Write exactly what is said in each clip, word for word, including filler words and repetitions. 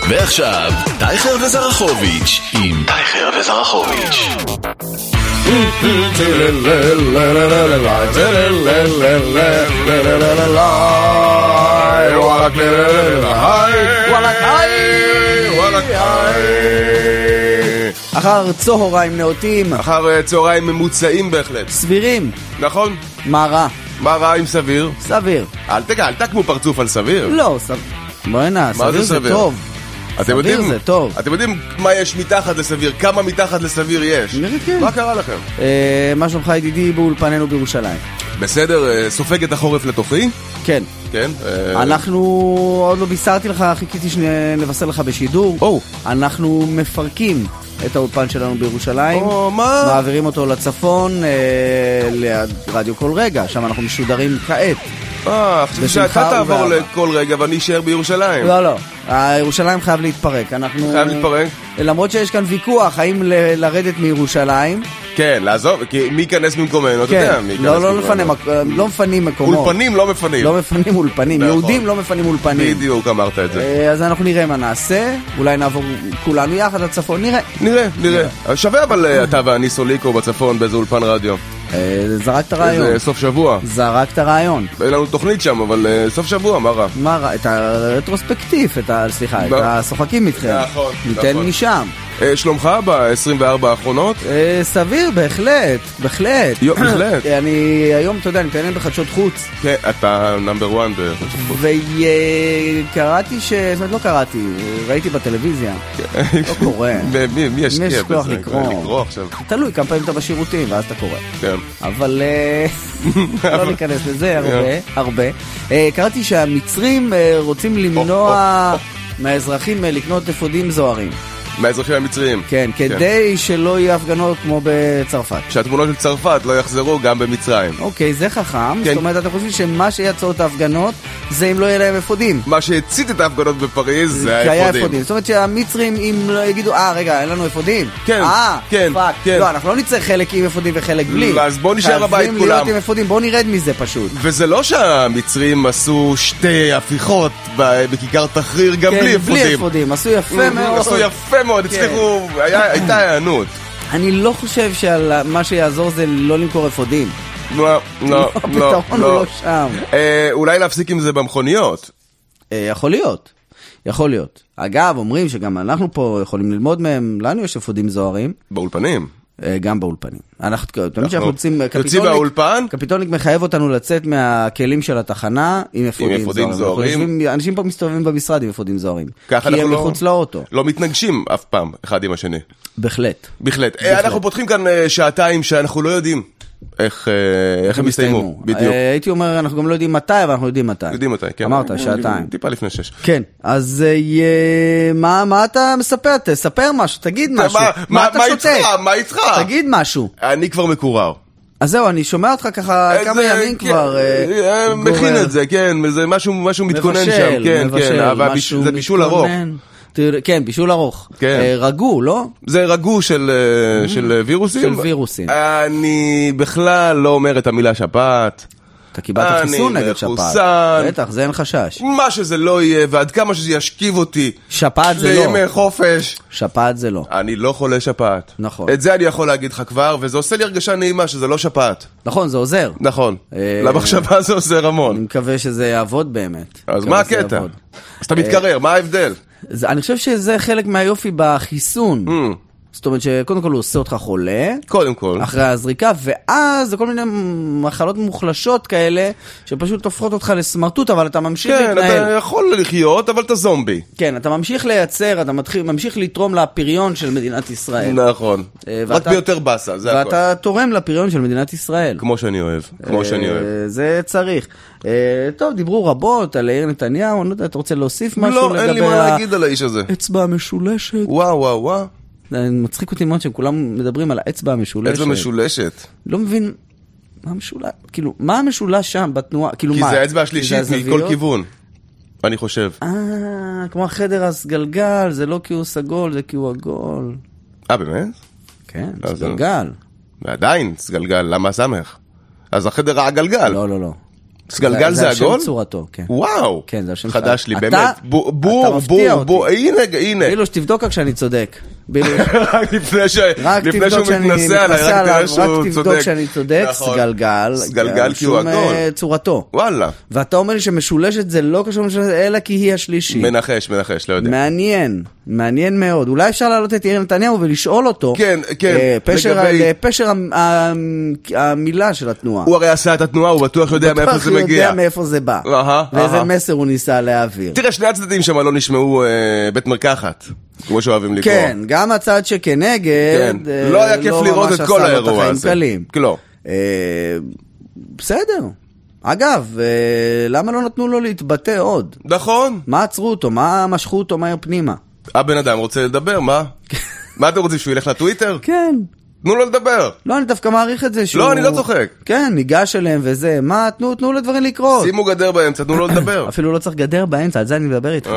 ועכשיו, טייכר וזרחוביץ' עם טייכר וזרחוביץ'. אחר צהריים נאותים, אחר צהריים ממוצעים בהחלט. סבירים. נכון. מה רע? מה רע עם סביר? סביר. אל תקע, אל תקמו פרצוף על סביר. לא, סביר. בואי נע, סביר זה טוב. אתם יודעים, זה טוב. אתם יודעים מה יש מתחת לסביר? כמה מתחת לסביר יש? כן. מה קרה לכם? אה, מה שלומך ידידי באולפנינו בירושלים? בסדר, סופג את החורף לתוכי? כן. כן. אנחנו, עוד לא בישרתי לך, חיכיתי שנבשר לך בשידור. או. אנחנו מפרקים את האולפן שלנו בירושלים. או, מה? מעבירים אותו לצפון, אה, לרדיו כל רגע. שם אנחנו משודרים כעת. אה, חשבתי שאתה תעבור לכל רגע ואני אשאר בירושלים. לא, לא. ירושלים חייב להתפרק. אנחנו... חייב להתפרק? למרות שיש כאן ויכוח, האם ל- לרדת מירושלים. כן, לעזוב, כי מי ייכנס במקומנו, אתה יודע, מי ייכנס לא, לא, במקומנו. לפנים, לא מפנים מקומות. אולפנים לא מפנים. לא מפנים אולפנים, יהודים לא מפנים אולפנים. בדיוק, אמרת את זה. אז אנחנו נראה מה נעשה, אולי נעבור כולנו יחד לצפון, נראה. נראה, נראה. שווה אבל אתה ואני סוליקו בצפון באיזה אולפן רדיו. זרקת הרעיון. איזה סוף שבוע. זרקת הרעיון. אין לנו תוכנית שם, אבל סוף שבוע, מה רע? מה רע? את הרטרוספקטיב, את ה... סליחה, את השוחקים איתכם. נכון. ניתן משם. שלומך ב-עשרים וארבע האחרונות? סביר, בהחלט, בהחלט. בהחלט. אני היום, אתה יודע, אני מתעניין בחדשות חוץ. כן, אתה נאמבר וואן בחדשות חוץ. וקראתי ש... זאת אומרת, לא קראתי, ראיתי בטלוויזיה. לא קורא. מי ישקיע בזה? מי יש כוח לקרוא? לקרוא עכשיו. תלוי, כמה פעמים אתה בשירותים, ואז אתה קורא. כן. אבל לא ניכנס לזה הרבה, הרבה. קראתי שהמצרים רוצים למנוע מהאזרחים לקנות אפודים זוהרים. מהאזרחים המצריים. כן, כדי שלא יהיו הפגנות כמו בצרפת. שהתמונות של צרפת לא יחזרו גם במצרים. אוקיי, זה חכם. זאת אומרת, אתה חושב שמה שיעצור את ההפגנות זה אם לא יהיה להם אפודים. מה שהצית את ההפגנות בפריז זה האפודים. זאת אומרת שהמצרים, אם לא יגידו, אה, רגע, אין לנו אפודים. כן, כן, כן. לא, אנחנו לא נצטרך חלק עם אפודים וחלק בלי. אז בואו נשאר הבית כולם. חייבים להיות עם אפודים, בואו נרד מזה פשוט. וזה לא שהמצרים עשו שתי הפיכות בכיכר תחריר גם בלי אפודים. בלי אפודים, עשו יפה מאוד. עשו יפה מאוד, הצליחו, הייתה הענות. אני לא חושב שמה שיעזור זה לא למכור אפודים. לא, לא, לא. הפתרון הוא לא שם. אולי להפסיק עם זה במכוניות. יכול להיות, יכול להיות. אגב, אומרים שגם אנחנו פה יכולים ללמוד מהם, לנו יש אפודים זוהרים. באולפנים. גם באולפנים. אנחנו, תמיד שאנחנו יוצאים, יוצאים מהאולפן? קפיטולניק מחייב אותנו לצאת מהכלים של התחנה עם אפודים זוהרים. אנשים פה מסתובבים במשרד עם אפודים זוהרים. כי הם מחוץ לאוטו. לא מתנגשים אף פעם אחד עם השני. בהחלט. בהחלט. אנחנו פותחים כאן שעתיים שאנחנו לא יודעים איך הם יסתיימו. בדיוק. הייתי אומר, אנחנו גם לא יודעים מתי, אבל אנחנו יודעים מתי. יודעים מתי, כן. אמרת, שעתיים. טיפה לפני שש. כן. אז מה אתה מספר? תספר משהו, תגיד משהו. מה אתה שותק? מה איתך? תגיד משהו. אני כבר מקורר. אז זהו, אני שומע אותך ככה כמה ימים כבר. מכין את זה, כן. זה משהו מתכונן שם. כן, כן. אבל זה בישול ארוך. כן, בישול ארוך. רגו, לא? זה רגו של וירוסים? של וירוסים. אני בכלל לא אומר את המילה שפעת. אתה קיבלת חיסון נגד שפעת. בטח, זה אין חשש. מה שזה לא יהיה, ועד כמה שזה ישכיב אותי. שפעת זה לא. לימי חופש. שפעת זה לא. אני לא חולה שפעת. נכון. את זה אני יכול להגיד לך כבר, וזה עושה לי הרגשה נעימה שזה לא שפעת. נכון, זה עוזר. נכון. למחשבה זה עוזר המון. אני מקווה שזה יעבוד באמת. אז מה הקטע? אז אתה מתקרר, מה ההבדל? אני חושב שזה חלק מהיופי בחיסון. זאת אומרת שקודם כל הוא עושה אותך חולה. קודם כל. אחרי הזריקה, ואז זה כל מיני מחלות מוחלשות כאלה, שפשוט הופכות אותך לסמרטוט, אבל אתה ממשיך כן, להתנהל. כן, אתה יכול לחיות, אבל אתה זומבי. כן, אתה ממשיך לייצר, אתה מתחיל, ממשיך לתרום לפריון של מדינת ישראל. נכון. ואתה, רק ביותר בסה, זה הכל. ואתה תורם לפריון של מדינת ישראל. כמו שאני אוהב, כמו שאני אוהב. זה צריך. טוב, דיברו רבות על יאיר נתניהו, אני לא יודע, אתה רוצה להוסיף משהו לא, לגבי אין לי מה להגיד על האיש הזה. האצבע המשולשת. וואו, וואו, וואו. מצחיק אותי מאוד שכולם מדברים על האצבע המשולשת. אצבע משולשת. לא מבין, מה המשולש? כאילו, מה המשולש שם בתנועה? כאילו, כי מה? זה האצבע השלישית מכל כיוון, אני חושב. אה, כמו החדר הסגלגל, זה לא כי הוא סגול, זה כי הוא עגול. אה, באמת? כן, סגלגל. ועדיין, סגלגל, למה סמך? אז החדר העגלגל. לא, לא, לא. סגלגל זה עגול? זה השם צורתו, כן. וואו. כן, זה השם חדש לי, באמת. בור, בור, בור, הנה, הנה. כאילו שתבדוק רק שאני צודק. רק לפני שהוא מתנסה עליי, רק תראה שהוא צודק. רק תבדוק שאני צודק, סגלגל. סגלגל כי הוא עגול. צורתו. וואלה. ואתה אומר לי שמשולשת זה לא קשור משולשת, אלא כי היא השלישית. מנחש, מנחש, לא יודע. מעניין, מעניין מאוד. אולי אפשר להעלות את יאיר נתניהו ולשאול אותו. כן, כן. פשר המילה של התנועה. הוא הרי עשה את התנועה, הוא בטוח יודע מאיפה זה מגיע. הוא יודע מאיפה זה בא. ואיזה מסר הוא ניסה להעביר. תראה, שני הצדדים שם לא נשמעו בית מרקחת, כמו שאוהבים לקרוא. כן, גם הצד שכנגד. לא היה כיף לראות את כל האירוע הזה. לא. בסדר. אגב, למה לא נתנו לו להתבטא עוד? נכון. מה עצרו אותו? מה משכו אותו מהר פנימה? הבן אדם רוצה לדבר, מה? מה אתם רוצים, שהוא ילך לטוויטר? כן. תנו לו לדבר. לא, אני דווקא מעריך את זה שהוא... לא, אני לא צוחק. כן, ניגש אליהם וזה. מה? תנו, תנו לדברים לקרות. שימו גדר באמצע, תנו לו לדבר. אפילו לא צריך גדר באמצע, על זה אני מדבר איתך.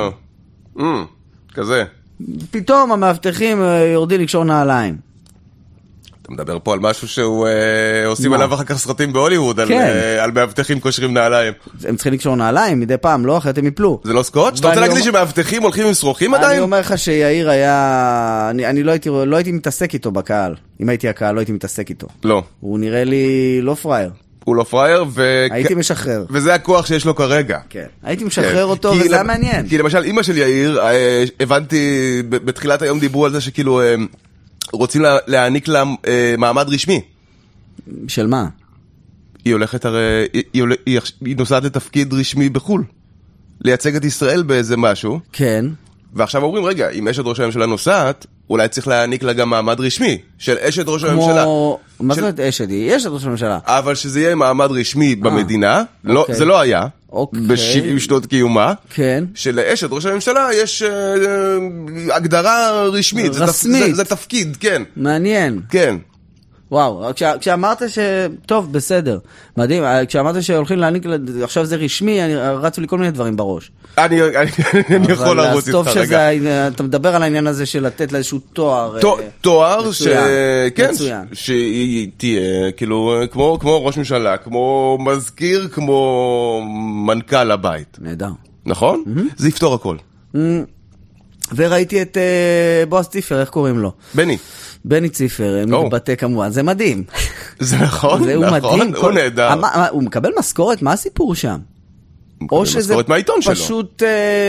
כזה. פתאום המאבטחים יורדים לקשור נעליים. אתה מדבר פה על משהו שהוא עושים עליו אחר כך סרטים בהוליווד, על מאבטחים קושרים נעליים. הם צריכים לקשור נעליים מדי פעם, לא? אחרת הם יפלו. זה לא סקוץ'? אתה רוצה להגיד לי שמאבטחים הולכים עם שרוכים עדיין? אני אומר לך שיאיר היה... אני לא הייתי מתעסק איתו בקהל. אם הייתי הקהל, לא הייתי מתעסק איתו. לא. הוא נראה לי לא פרייר. הוא לא פרייר, ו... הייתי משחרר. וזה הכוח שיש לו כרגע. כן. הייתי משחרר אותו, וזה היה מעניין. כי למשל, אמא של יאיר, הבנתי, בתחילת היום דיברו על זה שכאילו רוצים להעניק לה מעמד רשמי. של מה? היא הולכת הרי, היא נוסעת לתפקיד רשמי בחול. לייצג את ישראל באיזה משהו. כן. ועכשיו אומרים, רגע, אם אשת ראש הממשלה נוסעת, אולי צריך להעניק לה גם מעמד רשמי, של אשת ראש הממשלה. מה זאת אומרת אשת? היא אשת ראש הממשלה. אבל שזה יהיה מעמד רשמי במדינה, זה לא היה, ב-שבעים שנות קיומה, של אשת ראש הממשלה יש הגדרה רשמית, זה תפקיד, כן. מעניין. כן. וואו, כשאמרת ש... טוב, בסדר, מדהים, כשאמרת שהולכים להעניק, עכשיו זה רשמי, רצו לי כל מיני דברים בראש. אני יכול לרוץ איתך רגע. אתה מדבר על העניין הזה של לתת לאיזשהו תואר. תואר, כן, שהיא תהיה, כאילו, כמו ראש ממשלה, כמו מזכיר, כמו מנכ"ל הבית. נהדר. נכון? זה יפתור הכל. וראיתי את בועז ציפר, איך קוראים לו? בני. בני ציפר, מתבטא כמובן, זה מדהים. זה נכון, נכון, הוא נהדר. הוא מקבל משכורת, מה הסיפור שם? או שזה פשוט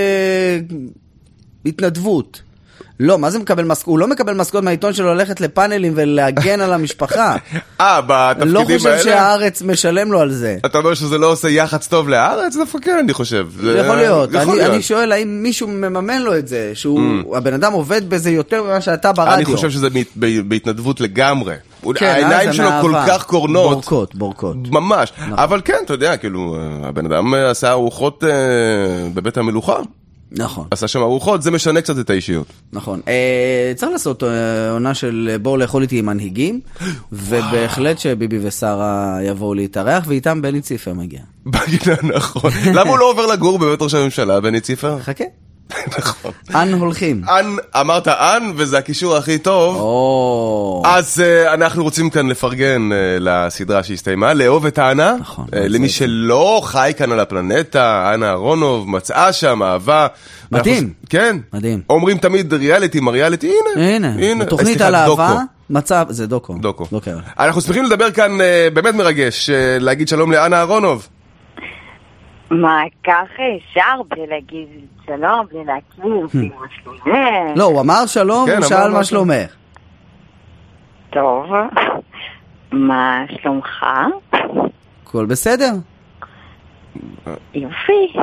התנדבות. לא, מה זה מקבל משכורת? הוא לא מקבל משכורת מהעיתון שלו ללכת לפאנלים ולהגן על המשפחה. אה, בתפקידים האלה? לא חושב שהארץ משלם לו על זה. אתה אומר שזה לא עושה יחץ טוב לארץ? דווקא כן, אני חושב. יכול להיות. אני שואל, האם מישהו מממן לו את זה? שהבן אדם עובד בזה יותר ממה שאתה ברדיו. אני חושב שזה בהתנדבות לגמרי. העיניים שלו כל כך קורנות. בורקות, בורקות. ממש. אבל כן, אתה יודע, כאילו, הבן אדם עשה ארוחות בבית המלוכה. נכון. עשה שם ארוחות, זה משנה קצת את האישיות. נכון. צריך לעשות עונה של בואו לאכול איתי עם מנהיגים, ובהחלט שביבי ושרה יבואו להתארח, ואיתם בני ציפר מגיע. בגינה, נכון. למה הוא לא עובר לגור בבית ראש הממשלה, בני ציפר? חכה. נכון. אן הולכים. אן, אמרת אן, וזה הקישור הכי טוב. או. אז אנחנו רוצים כאן לפרגן לסדרה שהסתיימה, לאהוב את אנה. נכון. למי שלא חי כאן על הפלנטה, אנה אהרונוב מצאה שם אהבה. מדהים. כן. מדהים. אומרים תמיד ריאליטי, מריאליטי, הנה. הנה. הנה. תוכנית על אהבה. מצב, זה דוקו. דוקו. אנחנו שמחים לדבר כאן, באמת מרגש, להגיד שלום לאנה אהרונוב. מה, ככה ישר בלי להגיד שלום, בלי להכיר, בלי מה שלומך? לא, הוא אמר שלום, הוא שאל מה שלומך. טוב, מה שלומך? הכל בסדר. יופי.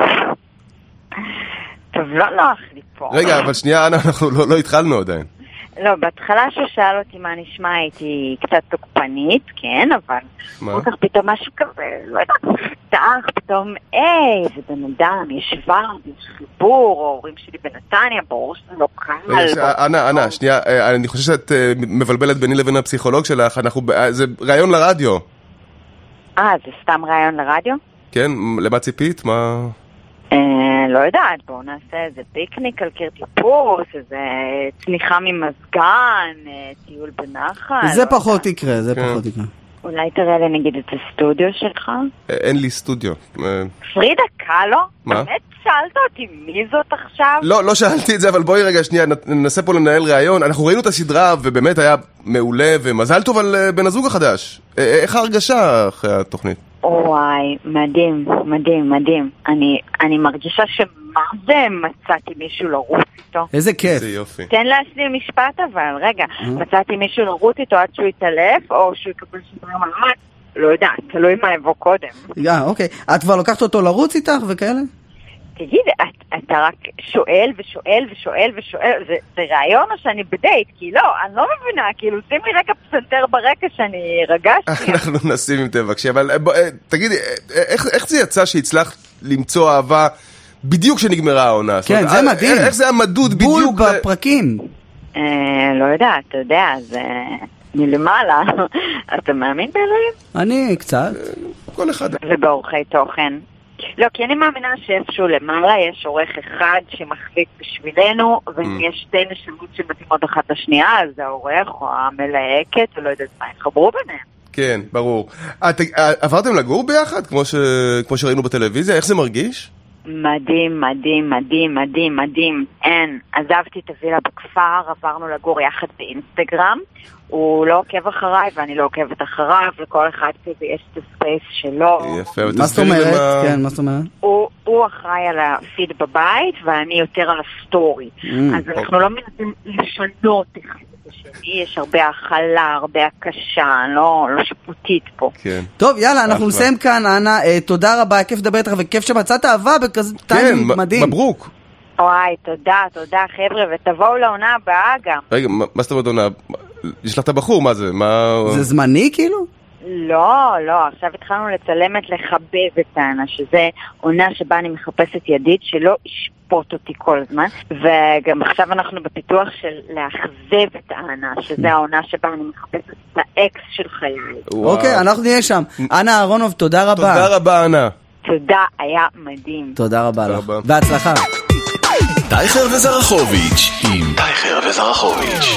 טוב, לא נוח לי פה. רגע, אבל שנייה, אנה, אנחנו לא התחלנו עדיין. לא, בהתחלה ששאל אותי מה נשמע, הייתי קצת תוקפנית, כן, אבל כל כך פתאום משהו כזה, לא יודעת, מפתח, פתאום, היי, זה בן אדם, יש ור, יש חיבור, ההורים שלי בנתניה, ברור שזה לא קל. אנה, אנה, שנייה, אני חושב שאת מבלבלת ביני לבין הפסיכולוג שלך, זה רעיון לרדיו. אה, זה סתם רעיון לרדיו? כן, למה ציפית? מה... לא יודעת, בואו נעשה איזה פיקניק על קיר טיפוס, איזה צניחה ממזגן, טיול בנחל. זה פחות יקרה, זה פחות יקרה. אולי תראה לי נגיד את הסטודיו שלך? אין לי סטודיו. פרידה קלו? מה? באמת שאלת אותי מי זאת עכשיו? לא, לא שאלתי את זה, אבל בואי רגע שנייה, ננסה פה לנהל ראיון. אנחנו ראינו את הסדרה ובאמת היה מעולה ומזל טוב על בן הזוג החדש. איך ההרגשה אחרי התוכנית? וואי, מדהים, מדהים, מדהים. אני, אני מרגישה שמה זה מצאתי מישהו לרוץ איתו. איזה כיף. איזה יופי. תן להשלים משפט אבל, רגע. מצאתי מישהו לרוץ איתו עד שהוא יתעלף, או שהוא יקבל שדרה מעמד. לא יודעת, תלוי מה יבוא קודם. אה, אוקיי. את כבר לוקחת אותו לרוץ איתך וכאלה? תגיד, את, אתה רק שואל ושואל ושואל ושואל, זה, זה רעיון או שאני בדייט? כי לא, אני לא מבינה, כאילו, שים לי רגע פסנתר ברקע שאני רגשתי. אנחנו נשים אם תבקשי, אבל בוא, תגידי, איך, איך זה יצא שהצלחת למצוא אהבה בדיוק כשנגמרה העונה? כן, זה מדהים. איך זה המדוד בדיוק? בול בפרקים. אה, לא יודעת, אתה יודע, זה מלמעלה. אתה מאמין באלוהים? אני קצת. כל אחד. ובאורחי תוכן. לא, כי אני מאמינה שאיפשהו למעלה יש עורך אחד שמחליט בשבילנו, ואם יש שתי נשמות שמתאימות אחת לשנייה, אז העורך או המלהקת, ולא יודעת מה, יחברו ביניהם. כן, ברור. עברתם לגור ביחד, כמו שראינו בטלוויזיה? איך זה מרגיש? מדהים, מדהים, מדהים, מדהים, מדהים. אין, עזבתי את הווילה בכפר, עברנו לגור יחד באינסטגרם, הוא לא עוקב אחריי ואני לא עוקבת אחריו, לכל אחד כזה יש את הספייס שלו. יפה, מה זאת אומרת? כן, מה זאת אומרת? הוא אחראי על הפיד בבית ואני יותר על הסטורי. אז אנחנו לא מנסים לשנות אחד את השני, יש הרבה האכלה, הרבה הקשה, לא שיפוטית פה. טוב, יאללה, אנחנו נסיים כאן, אנה, תודה רבה, כיף לדבר איתך וכיף שמצאת אהבה בכזה טיימינג מדהים. מברוק. וואי, תודה, תודה חבר'ה, ותבואו לעונה הבאה גם. רגע, מה זאת אומרת עונה? יש לך את הבחור, מה זה? זה זמני כאילו? לא, לא, עכשיו התחלנו לצלם את לחבב את העונה, שזה עונה שבה אני מחפשת ידיד שלא ישפוט אותי כל הזמן, וגם עכשיו אנחנו בפיתוח של להחזב את העונה, שזה העונה שבה אני מחפשת את האקס של חיי. אוקיי, אנחנו נהיה שם. אנה אהרונוב, תודה רבה. תודה רבה, אנה. תודה, היה מדהים. תודה רבה לך. בהצלחה. טייכר וזרחוביץ' עם טייכר וזרחוביץ'.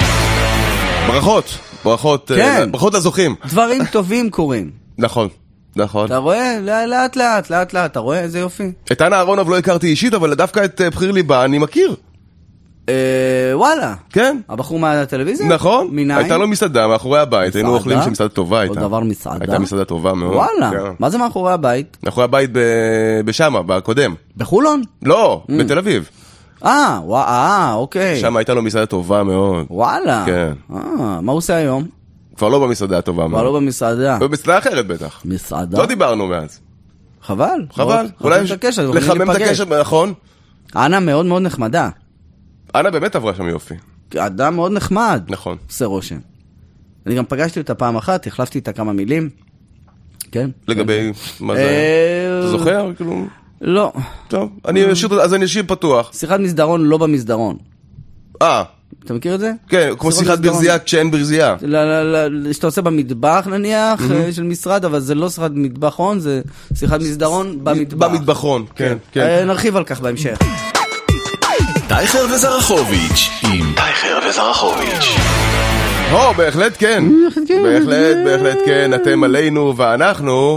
ברכות, ברכות, כן. ברכות לזוכים. דברים טובים קורים. נכון, נכון. אתה רואה? לאט לאט, לאט לאט, אתה רואה? איזה יופי. את אנה אהרונוב לא הכרתי אישית, אבל דווקא את בחיר ליבה אני מכיר. אה, וואלה. כן. הבחור מהטלוויזיה? נכון. מניין? הייתה לו מסעדה מאחורי הבית, היינו אוכלים שמסעדה טובה הייתה. עוד דבר מסעדה? הייתה מסעדה טובה מאוד. וואלה. מה זה מאחורי הבית? מאחורי הבית בשמה, בקודם. בחולון? לא, בתל אביב. אה, וואו, אוקיי. שם הייתה לו מסעדה טובה מאוד. וואלה. כן. אה, מה הוא עושה היום? כבר לא במסעדה הטובה מאוד. כבר לא במסעדה. במסעדה אחרת בטח. מסעדה? לא דיברנו מאז. חבל. חבל. אולי לחמם את הקשר, נכון? אנה מאוד מאוד נחמדה. אנה באמת עברה שם יופי. אדם מאוד נחמד. נכון. עושה רושם. אני גם פגשתי אותה פעם אחת, החלפתי איתה כמה מילים. כן. לגבי מה זה? אתה זוכר? כאילו... לא. טוב, אז אני אשאיר פתוח. שיחת מסדרון לא במסדרון. אה. אתה מכיר את זה? כן, כמו שיחת ברזייה כשאין ברזייה. שאתה עושה במטבח נניח של משרד, אבל זה לא שיחת מטבחון, זה שיחת מסדרון במטבח. במטבחון, כן. נרחיב על כך בהמשך. טייכר וזרחוביץ' עם טייכר וזרחוביץ'. הו, בהחלט כן. בהחלט, בהחלט כן. אתם עלינו ואנחנו...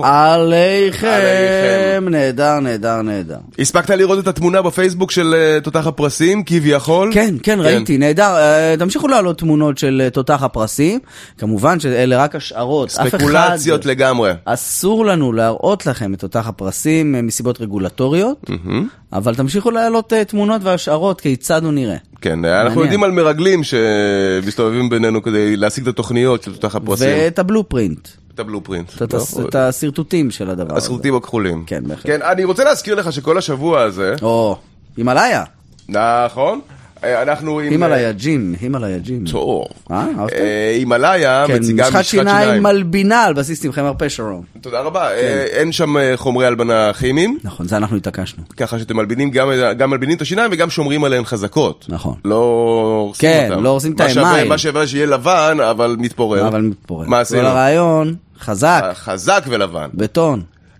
עליכם. נהדר, נהדר, נהדר. הספקת לראות את התמונה בפייסבוק של תותח הפרסים, כביכול? כן, כן, ראיתי, נהדר. תמשיכו לעלות תמונות של תותח הפרסים. כמובן שאלה רק השערות. ספקולציות לגמרי. אסור לנו להראות לכם את תותח הפרסים מסיבות רגולטוריות, אבל תמשיכו לעלות תמונות והשערות כיצד הוא נראה. כן, אנחנו יודעים על מרגלים שמסתובבים בינינו כדי להשיג את התוכניות של תותח הפרסים. ואת הבלופרינט. את הבלופרינט. את הסרטוטים של הדבר הזה. הסרטוטים הכחולים. כן, בהחלט. כן, אני רוצה להזכיר לך שכל השבוע הזה... או, הימלאיה. נכון. אנחנו עם... הימלאיה ג'ים, הימלאיה ג'ים. טוב. אה, אהבת? הימלאיה מציגה משחת שיניים. מלבינה על בסיס צמחי מרפא שרון. תודה רבה. אין שם חומרי הלבנה כימיים. נכון, זה אנחנו התעקשנו. ככה שאתם מלבינים, גם מלבינים את השיניים וגם שומרים עליהן חזקות. נכון. לא הורסים אותם. כן, לא הורסים את האמיים. מה שווה שיהיה לבן, אבל מתפורר. אבל מתפורר. מה עשינו? כל הרעיון, חזק. חזק ולבן. בטון.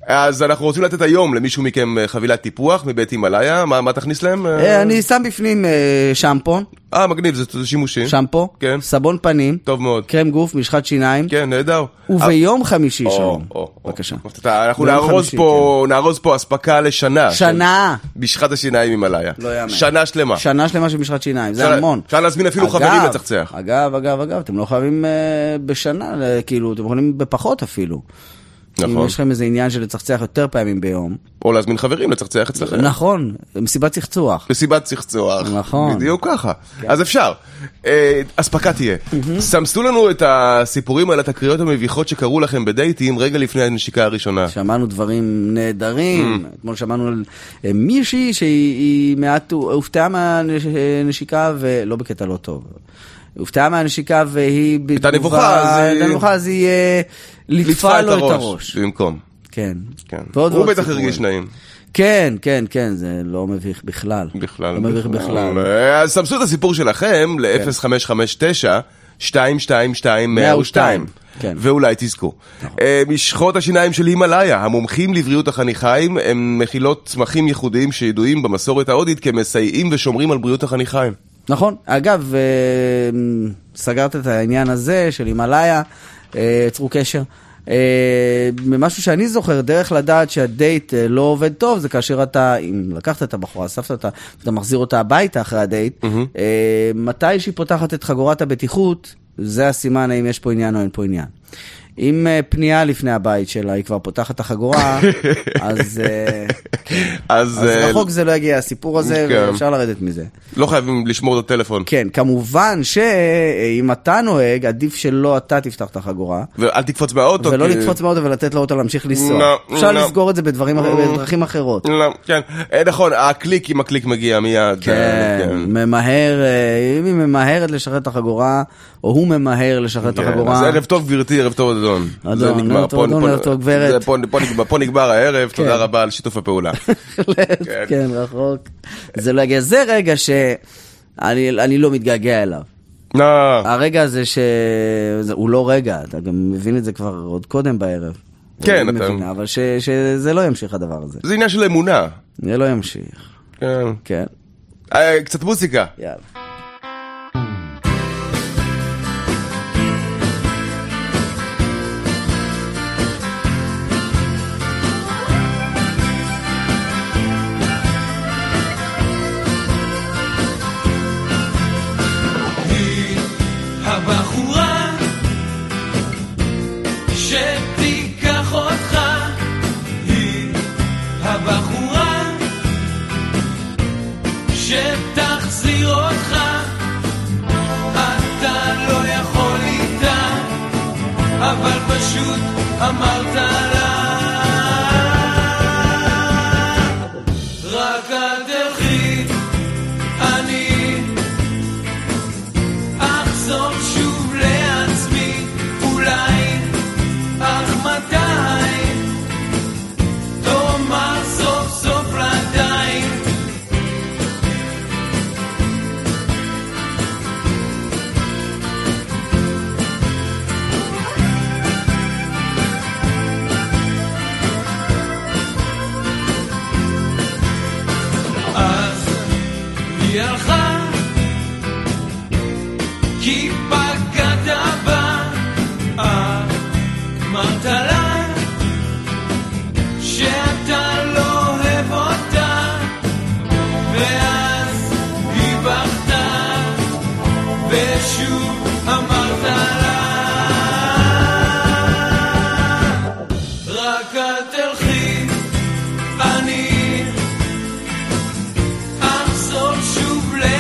אז אנחנו רוצים לתת היום למישהו מכם חבילת טיפוח מבית הימלאיה, מה, מה תכניס להם? אני שם בפנים שמפו. אה, מגניב, זה, זה שימושי. שמפו, כן. סבון פנים. טוב מאוד. קרם גוף, משחת שיניים. כן, נהדר. וביום חמישי שלום. בבקשה. אנחנו נארוז פה, נארוז פה אספקה לשנה. שנה. משחת השיניים הימלאיה. לא יאמן. שנה שלמה. שנה שלמה של משחת שיניים, זה המון. אפשר להזמין אפילו חברים לצחצח. אגב, אגב, אגב, אתם לא חייבים בשנה, כאילו, אתם יכולים בפחות אפילו. נכון. אם יש לכם איזה עניין של לצחצח יותר פעמים ביום. או להזמין חברים לצחצח אצלכם. נכון, מסיבת צחצוח. מסיבת צחצוח. נכון. בדיוק ככה. כן. אז אפשר. אספקה תהיה. סמסו לנו את הסיפורים על התקריות המביכות שקרו לכם בדייטים רגע לפני הנשיקה הראשונה. שמענו דברים נהדרים. אתמול שמענו על מישהי שהיא מעט הופתעה מהנשיקה ולא בקטע לא טוב. הופתעה מהנשיקה והיא הייתה נבוכה, אז היא ליטפה לו את הראש. במקום. כן. הוא בטח הרגיש נעים. כן, כן, כן, זה לא מביך בכלל. בכלל. לא מביך בכלל. אז סמסו את הסיפור שלכם ל-אפס חמש חמש תשע שתיים שתיים שתיים אפס אפס שתיים. ואולי תזכו. משחות השיניים של הימלאיה, המומחים לבריאות החניכיים, הם מכילות צמחים ייחודיים שידועים במסורת ההודית כמסייעים ושומרים על בריאות החניכיים. נכון. אגב, סגרת את העניין הזה של הימלאיה, יצרו קשר. משהו שאני זוכר, דרך לדעת שהדייט לא עובד טוב, זה כאשר אתה, אם לקחת את הבחורה, אספת אותה, אתה מחזיר אותה הביתה אחרי הדייט, מתי שהיא פותחת את חגורת הבטיחות, זה הסימן האם יש פה עניין או אין פה עניין. אם פנייה לפני הבית שלה, היא כבר פותחת את החגורה, אז אז רחוק זה לא יגיע, הסיפור הזה, ואפשר לרדת מזה. לא חייבים לשמור את הטלפון. כן, כמובן שאם אתה נוהג, עדיף שלא אתה תפתח את החגורה. ואל תקפוץ באוטו. ולא לקפוץ באוטו ולתת לאוטו להמשיך לנסוע. אפשר לסגור את זה בדרכים אחרות. כן, נכון, הקליק עם הקליק מגיע מיד. כן, ממהר, אם היא ממהרת לשחרר את החגורה, או הוא ממהר לשחרר את החגורה. אז ערב טוב גברתי, ערב טוב אדון. אדון, ערב טוב אדון, ערב טוב גברת. פה נגמר הערב, תודה רבה על שיתוף הפעולה. כן, רחוק. זה לא יגיע. זה רגע שאני לא מתגעגע אליו. הרגע הזה שהוא לא רגע, אתה גם מבין את זה כבר עוד קודם בערב. כן, אתה... אבל שזה לא ימשיך הדבר הזה. זה עניין של אמונה. זה לא ימשיך. כן. כן. קצת מוזיקה. יאללה. הבחורה שתיקח אותך, היא הבחורה שתחזיר אותך, אתה לא יכול איתה, אבל פשוט אמרת לה רק אל תלכי, אני אחזור שוב לעצמי, אולי, אך מתי תאמר סוף סוף לדי. אז היא הלכה כי פגעת בה, אמרת לה שאתה לא אוהב אותה, ואז היא בכתה ושוב אמרת לה רק אל תלכי, אני אחזור שוב ל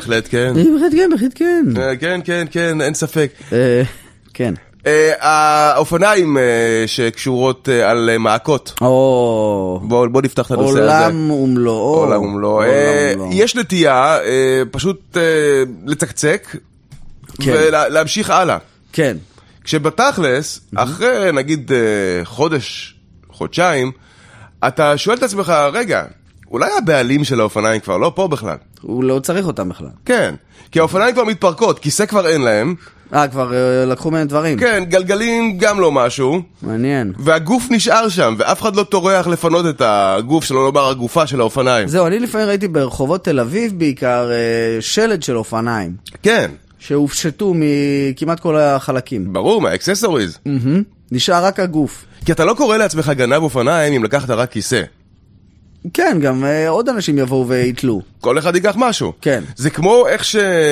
בהחלט כן. בהחלט כן, בהחלט כן. כן, כן, כן, אין ספק. כן. האופניים שקשורות על מעקות. בוא נפתח את הנושא הזה. עולם ומלואו. עולם ומלואו. יש נטייה פשוט לצקצק ולהמשיך הלאה. כן. כשבתכלס, אחרי נגיד חודש, חודשיים, אתה שואל את עצמך, רגע, אולי הבעלים של האופניים כבר לא פה בכלל? הוא לא צריך אותם בכלל. כן, כי האופניים כבר מתפרקות, כיסא כבר אין להם. אה, כבר לקחו מהם דברים. כן, גלגלים גם לא משהו. מעניין. והגוף נשאר שם, ואף אחד לא טורח לפנות את הגוף שלו, לומר הגופה של האופניים. זהו, אני לפעמים ראיתי ברחובות תל אביב בעיקר שלד של אופניים. כן. שהופשטו מכמעט כל החלקים. ברור, מהאקססוריז. נשאר רק הגוף. כי אתה לא קורא לעצמך גנב אופניים אם לקחת רק כיסא. כן, גם אה, עוד אנשים יבואו ויתלו. כל אחד ייקח משהו. כן. זה כמו איך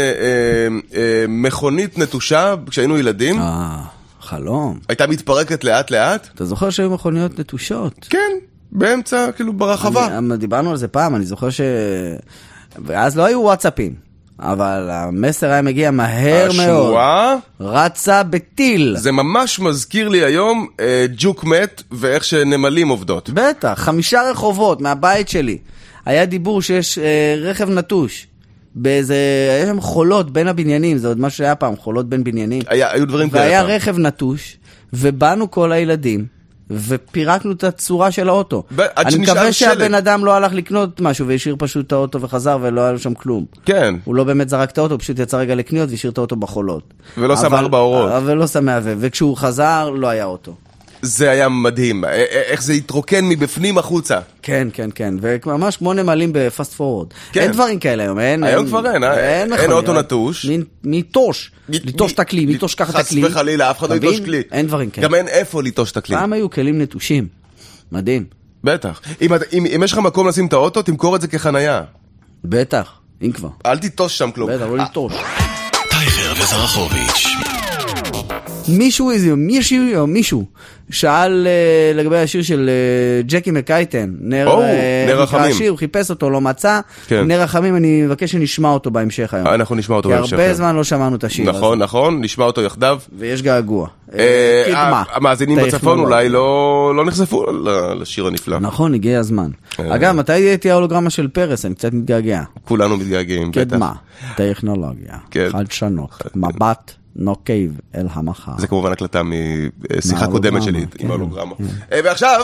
שמכונית אה, אה, נטושה, כשהיינו ילדים. אה, חלום. הייתה מתפרקת לאט לאט. אתה זוכר שהיו מכוניות נטושות? כן, באמצע, כאילו ברחבה. אני, דיברנו על זה פעם, אני זוכר ש... ואז לא היו וואטסאפים. אבל המסר היה מגיע מהר מאוד. השבועה רצה בטיל. זה ממש מזכיר לי היום אה, ג'וק מת ואיך שנמלים עובדות. בטח, חמישה רחובות מהבית שלי. היה דיבור שיש אה, רכב נטוש. באיזה, היה שם חולות בין הבניינים, זה עוד מה שהיה פעם, חולות בין בניינים. היה, היו דברים והיה פעם. רכב נטוש, ובאנו כל הילדים. ופירקנו את הצורה של האוטו. אני מקווה שהבן אדם לא הלך לקנות משהו והשאיר פשוט את האוטו וחזר ולא היה לו שם כלום. כן. הוא לא באמת זרק את האוטו, פשוט יצא רגע לקניות והשאיר את האוטו בחולות. ולא שם ארבע אורות. ולא שם מהווה. וכשהוא חזר לא היה אוטו. זה היה מדהים. איך זה התרוקן מבפנים החוצה. כן, כן, כן. וממש כמו נמלים בפאסט פורוורד. אין דברים כאלה היום. היום כבר אין. אין אוטו נטוש. מיטוש. ליטוש את הכלי, מיטוש ככה את הכלי. חס וחלילה, אף אחד לא ליטוש כלי. אין דברים כאלה. גם אין איפה ליטוש את הכלי. פעם היו כלים נטושים. מדהים. בטח. אם יש לך מקום לשים את האוטו, תמכור את זה כחנייה. בטח, אם כבר. אל תיטוש שם כלום. בטח, לא ליטוש. טייכר וזרחוביץ'. מישהו, איזה מישהו או מישהו, שאל uh, לגבי השיר של uh, ג'קי מקייטן, נר, oh, uh, נר רחמים. השיר, הוא חיפש אותו, לא מצא, כן. נר רחמים, אני מבקש שנשמע אותו בהמשך היום. אנחנו נשמע אותו בהמשך. כי הרבה זמן לא שמענו את השיר נכון, הזה. נכון, נשמע אותו יחדיו. ויש געגוע. המאזינים בצפון אולי לא נחשפו לשיר הנפלא. נכון, הגיע הזמן. אגב, מתי תהיה ההולוגרמה של פרס? אני קצת מתגעגע. כולנו מתגעגעים, בטח. קדמה, טכנולוגיה, חדשנות, מבט. נוקב אל המחר. זה כמובן הקלטה משיחה קודמת שלי עם ההולוגרמה. ועכשיו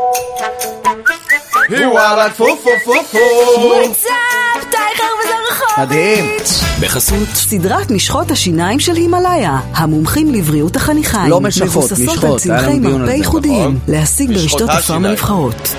וואלה פו פו פו פו וואטסאפ, טייכר וזרחוביץ'. מדהים. בחסות סדרת משחות השיניים של הימלאיה, המומחים לבריאות החניכיים. לא משחות, משחות. מבוססות על צמחי מרפא ייחודיים, להשיג ברשתות הפארם הנבחרות.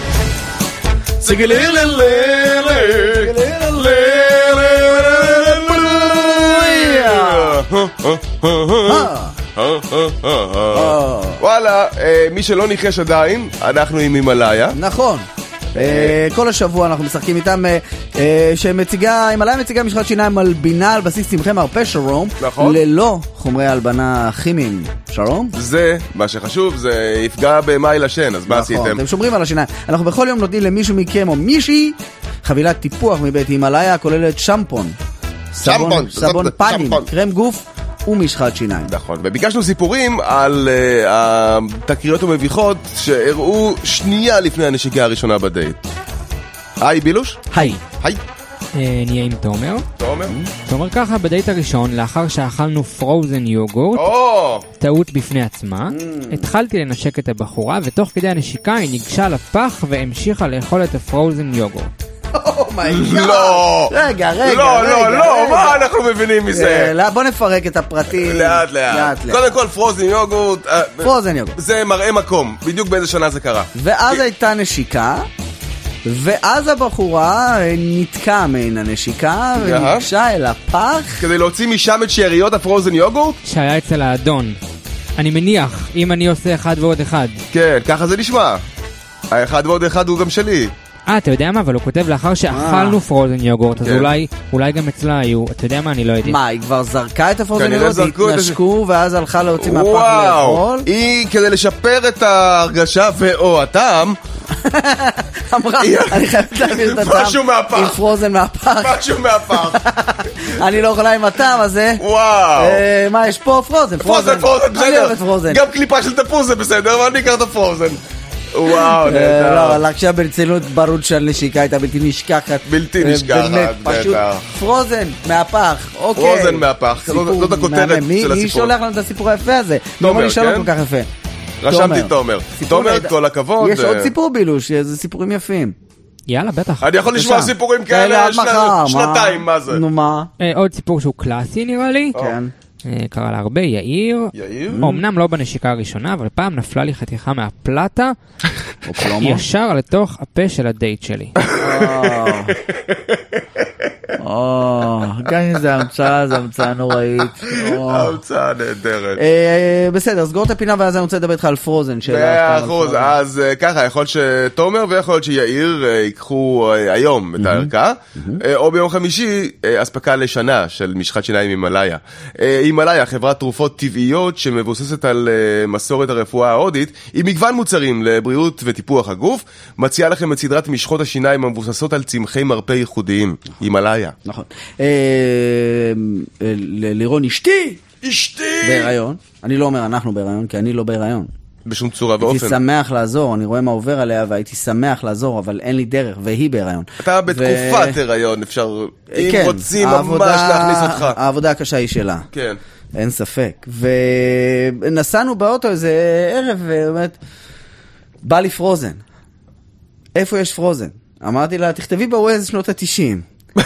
וואלה, מי שלא ניחש עדיין, אנחנו עם הימלאיה. נכון. כל השבוע אנחנו משחקים איתם, שמציגה, הימלאיה מציגה משחת שיניים מלבינה על בסיס צמחי מרפא שרום, ללא חומרי הלבנה כימיים. שרום? זה מה שחשוב, זה יפגע במאי לשן, אז מה עשיתם? אתם שומרים על השיניים. אנחנו בכל יום נותנים למישהו מכם או מישהי חבילת טיפוח מבית הימלאיה, כוללת שמפון, שמפון, סבון פנים, קרם גוף ומשחת שיניים. נכון, וביקשנו סיפורים על uh, התקריות המביכות שהראו שנייה לפני הנשיקה הראשונה בדייט. היי בילוש? היי. היי. נהיה עם תומר. תומר? תומר ככה, בדייט הראשון, לאחר שאכלנו פרוזן יוגורט, טעות בפני עצמה, התחלתי לנשק את הבחורה, ותוך כדי הנשיקה היא ניגשה לפח והמשיכה לאכול את הפרוזן יוגורט. לא, רגע, רגע, לא, לא, לא, מה אנחנו מבינים מזה? בוא נפרק את הפרטים לאט לאט. קודם כל פרוזן יוגורט, פרוזן יוגורט, זה מראה מקום, בדיוק באיזה שנה זה קרה. ואז הייתה נשיקה, ואז הבחורה נתקעה מן הנשיקה וניגשה אל הפח כדי להוציא משם את שאריות הפרוזן יוגורט שהיה אצל האדון. אני מניח, אם אני עושה אחד ועוד אחד. כן, ככה זה נשמע. האחד ועוד אחד הוא גם שלי. אה, אתה יודע מה? אבל הוא כותב לאחר שאכלנו פרוזן יוגורט, אז אולי אולי גם אצלה היו, אתה יודע מה? אני לא יודע. מה, היא כבר זרקה את הפרוזן יוגורט, התנשקו, ואז הלכה להוציא מהפח לאכול? היא, כדי לשפר את ההרגשה ואו הטעם, אמרה, אני חייבת להעביר את הטעם עם פרוזן מהפח. משהו מהפח. אני לא יכולה עם הטעם הזה. וואו. מה יש פה? פרוזן. פרוזן, פרוזן, בסדר. גם קליפה של תפוז זה בסדר, אבל אני אקח את הפרוזן. וואו, נהדר. לא, אבל עכשיו ברצינות ברור של נשיקה הייתה בלתי נשכחת. בלתי נשכחת, פשוט פרוזן, מהפך, אוקיי. פרוזן מהפך, זאת הכותרת של הסיפור. מי שולח לנו את הסיפור היפה הזה? תומר, כן? כל כך יפה. רשמתי תומר. תומר, כל הכבוד. יש עוד סיפור בילוש, זה סיפורים יפים. יאללה, בטח. אני יכול לשמוע סיפורים כאלה שנתיים, מה זה? נו מה? עוד סיפור שהוא קלאסי נראה לי. כן. קרא לה הרבה, יאיר. יאיר? אמנם לא בנשיקה הראשונה, אבל פעם נפלה לי חתיכה מהפלטה, ישר לתוך הפה של הדייט שלי. גם אם זה המצאה, זה המצאה נוראית. המצאה נהדרת. בסדר, סגור את הפינה ואז אני רוצה לדבר איתך על פרוזן. מאה אחוז, אז ככה, יכול להיות שתומר ויכול להיות שיאיר ייקחו היום את הערכה, או ביום חמישי, אספקה לשנה של משחת שיניים הימלאיה. הימלאיה, חברת תרופות טבעיות שמבוססת על מסורת הרפואה ההודית, עם מגוון מוצרים לבריאות וטיפוח הגוף, מציעה לכם את סדרת משחות השיניים המבוססות על צמחי מרפא ייחודיים. הימלאיה. נכון. לירון אשתי, אשתי! בהיריון. אני לא אומר אנחנו בהיריון, כי אני לא בהיריון. בשום צורה ואופן. הייתי שמח לעזור, אני רואה מה עובר עליה, והייתי שמח לעזור, אבל אין לי דרך, והיא בהיריון. אתה בתקופת הריון, אפשר, אם רוצים ממש להכניס אותך. העבודה הקשה היא שלה. כן. אין ספק. ונסענו באוטו איזה ערב, ובאמת, בא לי פרוזן. איפה יש פרוזן? אמרתי לה, תכתבי בווייז שנות ה-תשעים.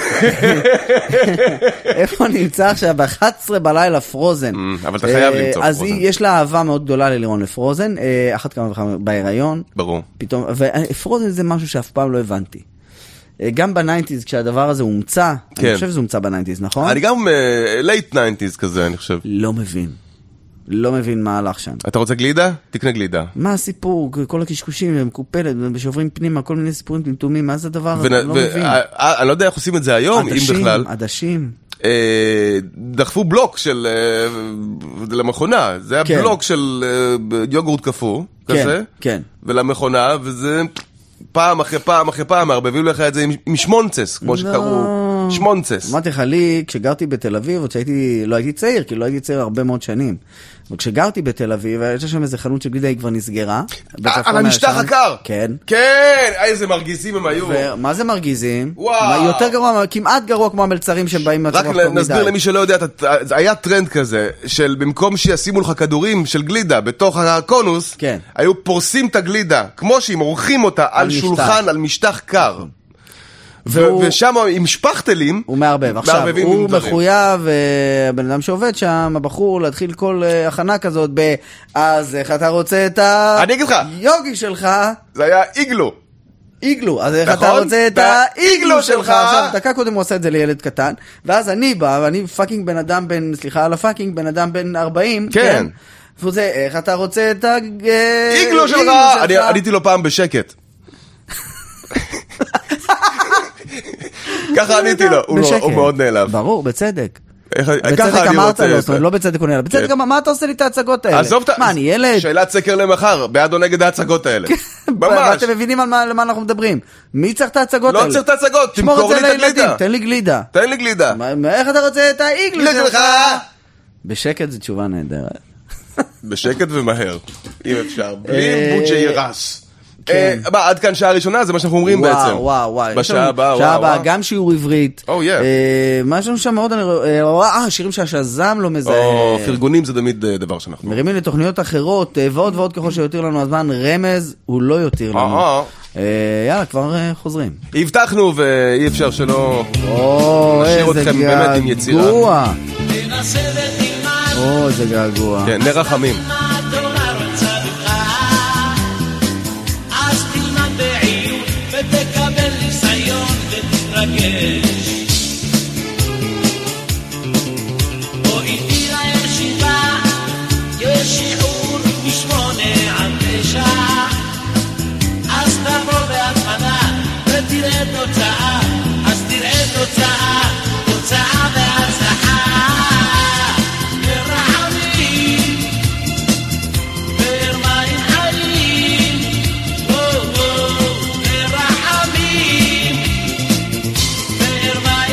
איפה נמצא עכשיו ב-אחת עשרה בלילה פרוזן? אבל אתה חייב למצוא פרוזן. אז יש לה אהבה מאוד גדולה ללירון לפרוזן, אחת כמה וכמה בהיריון. ברור. פתאום, ופרוזן זה משהו שאף פעם לא הבנתי. גם בניינטיז, כשהדבר הזה הומצא, אני חושב שזה הומצא בניינטיז, נכון? אני גם לייט ניינטיז כזה, אני חושב. לא מבין. לא מבין מה הלך שם. אתה רוצה גלידה? תקנה גלידה. מה הסיפור? כל הקשקושים הם מקופלת, שוברים פנימה, כל מיני סיפורים טמטומים, מה זה הדבר הזה? אני לא מבין. אני לא יודע איך עושים את זה היום, אם בכלל. עדשים. דחפו בלוק של, למכונה, זה היה בלוק של יוגורט קפוא, כזה. כן. ולמכונה, וזה פעם אחרי פעם אחרי פעם, הרבה לך את זה עם שמונצס, כמו שקראו. שמונצס. אמרתי לך, לי, כשגרתי בתל אביב, עוד שהייתי, לא הייתי צעיר, כי לא הייתי צעיר הרבה מאוד שנים. וכשגרתי בתל אביב, יש שם איזה חנות של גלידה, היא כבר נסגרה. על המשטח הקר. כן. כן, איזה מרגיזים הם היו. מה זה מרגיזים? וואו. יותר גרוע, כמעט גרוע כמו המלצרים שהם באים רק נסביר למי שלא יודע, היה טרנד כזה, של במקום שישימו לך כדורים של גלידה בתוך הקונוס, היו פורסים את הגלידה, כמו שהם עורכים אותה על שולחן, על משטח קר. ושם עם שפחטלים הוא מערבב. עכשיו, הוא מחויב, בן אדם שעובד שם, הבחור, להתחיל כל הכנה כזאת ב... אז איך אתה רוצה את היוגי שלך? זה היה איגלו. איגלו, אז איך אתה רוצה את האיגלו שלך? עכשיו, דקה קודם הוא עושה את זה לילד קטן, ואז אני בא, ואני פאקינג בן אדם בן, סליחה על הפאקינג, בן אדם בן ארבעים, כן. וזה, איך אתה רוצה את האיגלו שלך? אני עליתי לו פעם בשקט. ככה עניתי לו, הוא מאוד נעלב. ברור, בצדק. בצדק אמרת לו, זאת אומרת, לא בצדק הוא נעלב. בצדק, מה אתה עושה לי את ההצגות האלה? מה, אני ילד? שאלת סקר למחר, בעד או נגד ההצגות האלה. ממש. ואתם מבינים על מה אנחנו מדברים. מי צריך את ההצגות האלה? לא צריך את ההצגות, תמכור לי את הגלידה. תן לי גלידה. תן לי גלידה. איך אתה רוצה את האיגלו שלך? בשקט זו תשובה נהדרת. בשקט ומהר, אם אפשר. בלי בוג'י ירס. עד כאן שעה ראשונה, זה מה שאנחנו אומרים בעצם. וואו, וואו, וואו. בשעה הבאה, שעה הבאה, גם שיעור עברית. או, יא. מה יש לנו שם מאוד, אני רואה, אה, שירים שהשזם לא מזהה. או, פרגונים זה תמיד דבר שאנחנו... מרימים לתוכניות אחרות, ועוד ועוד ככל שיותר לנו הזמן, רמז הוא לא יותר לנו. יאללה, כבר חוזרים. הבטחנו ואי אפשר שלא נשאיר אתכם באמת עם יצירה. או, איזה געגוע. כן, נרחמים. בוא איתי לישיבה, יש שיעור משמונה עד תשע, אז תבוא בהתחלה ותראה תוצאה, אז תראה תוצאה, תוצאה והצלחה. ברחמים, ברמים חיים, ברחמים, ברמים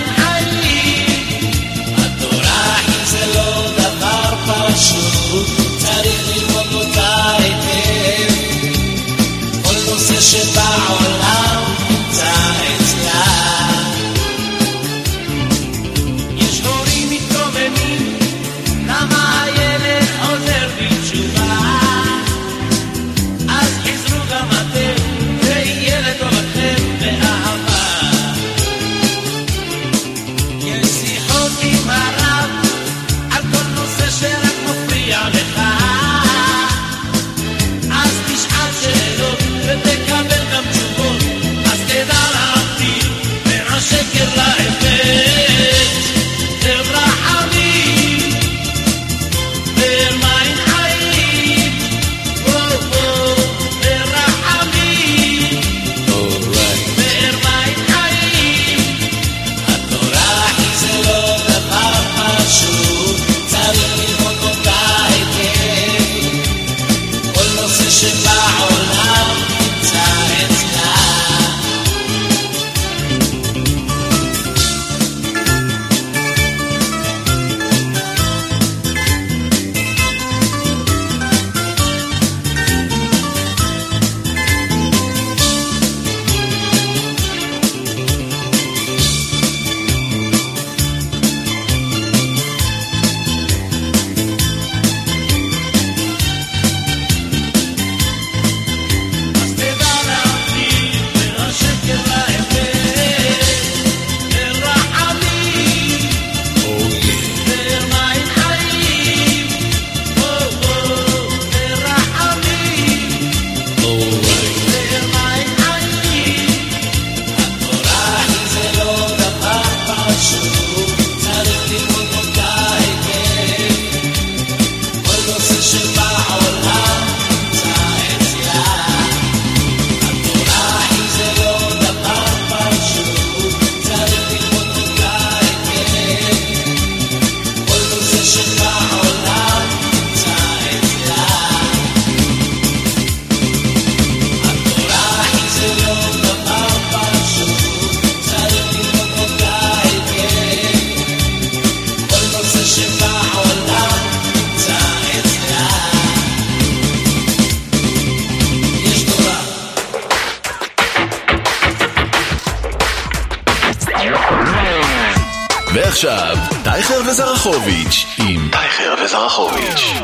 טייכר וזרחוביץ' עם טייכר וזרחוביץ'.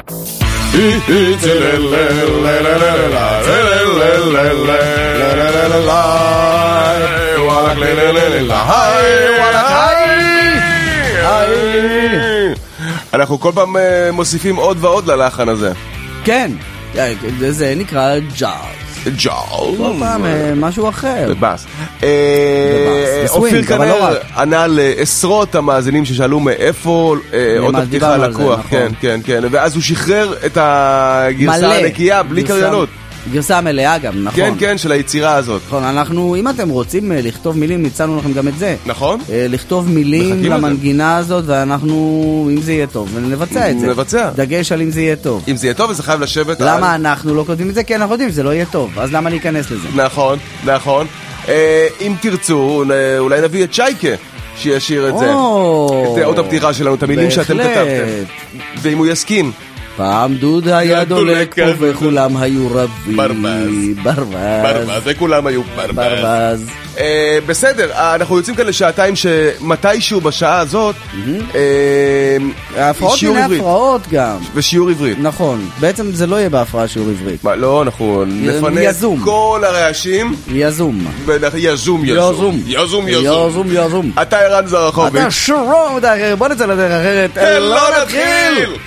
אנחנו כל פעם מוסיפים עוד ועוד ללחן הזה. כן, זה נקרא ג'אז. ג'אז. כל פעם משהו אחר. בבאס. אופיר כנראה ענה לעשרות המאזינים ששאלו מאיפה עוד הפתיחה לקוח. כן, כן, כן. ואז הוא שחרר את הגרסה הנקייה בלי קריינות. גרסה מלאה גם, נכון. כן, כן, של היצירה הזאת. נכון, אנחנו, אם אתם רוצים לכתוב מילים, ניצלנו לכם גם את זה. נכון. לכתוב מילים למנגינה הזאת, ואנחנו, אם זה יהיה טוב, ונבצע את זה. נבצע. דגש על אם זה יהיה טוב. אם זה יהיה טוב, זה חייב לשבת על... למה אנחנו לא כותבים את זה? כי אנחנו יודעים שזה לא יהיה טוב. אז למה להיכנס לזה? נכון, נכון. אם תרצו, אולי נביא את שייקה. שישיר את זה. את עוד הפתיחה שלנו, את המילים שאתם כתבתם. ואם הוא יסכים. פעם דוד היה דולק פה וכולם היו רבים. ברווז. ברווז. ברווז, וכולם היו ברווז. ברווז. בסדר, אנחנו יוצאים כאן לשעתיים שמתישהו בשעה הזאת ההפרעות מיני הפרעות גם. ושיעור עברית. נכון, בעצם זה לא יהיה בהפרעה שיעור עברית. לא, אנחנו נפנה את כל הרעשים. יזום. יזום, יזום. יזום. יזום, יזום, יזום. אתה ערן זרחוביץ'. אתה שרום, בוא נצא לדרך אחרת. לא נתחיל!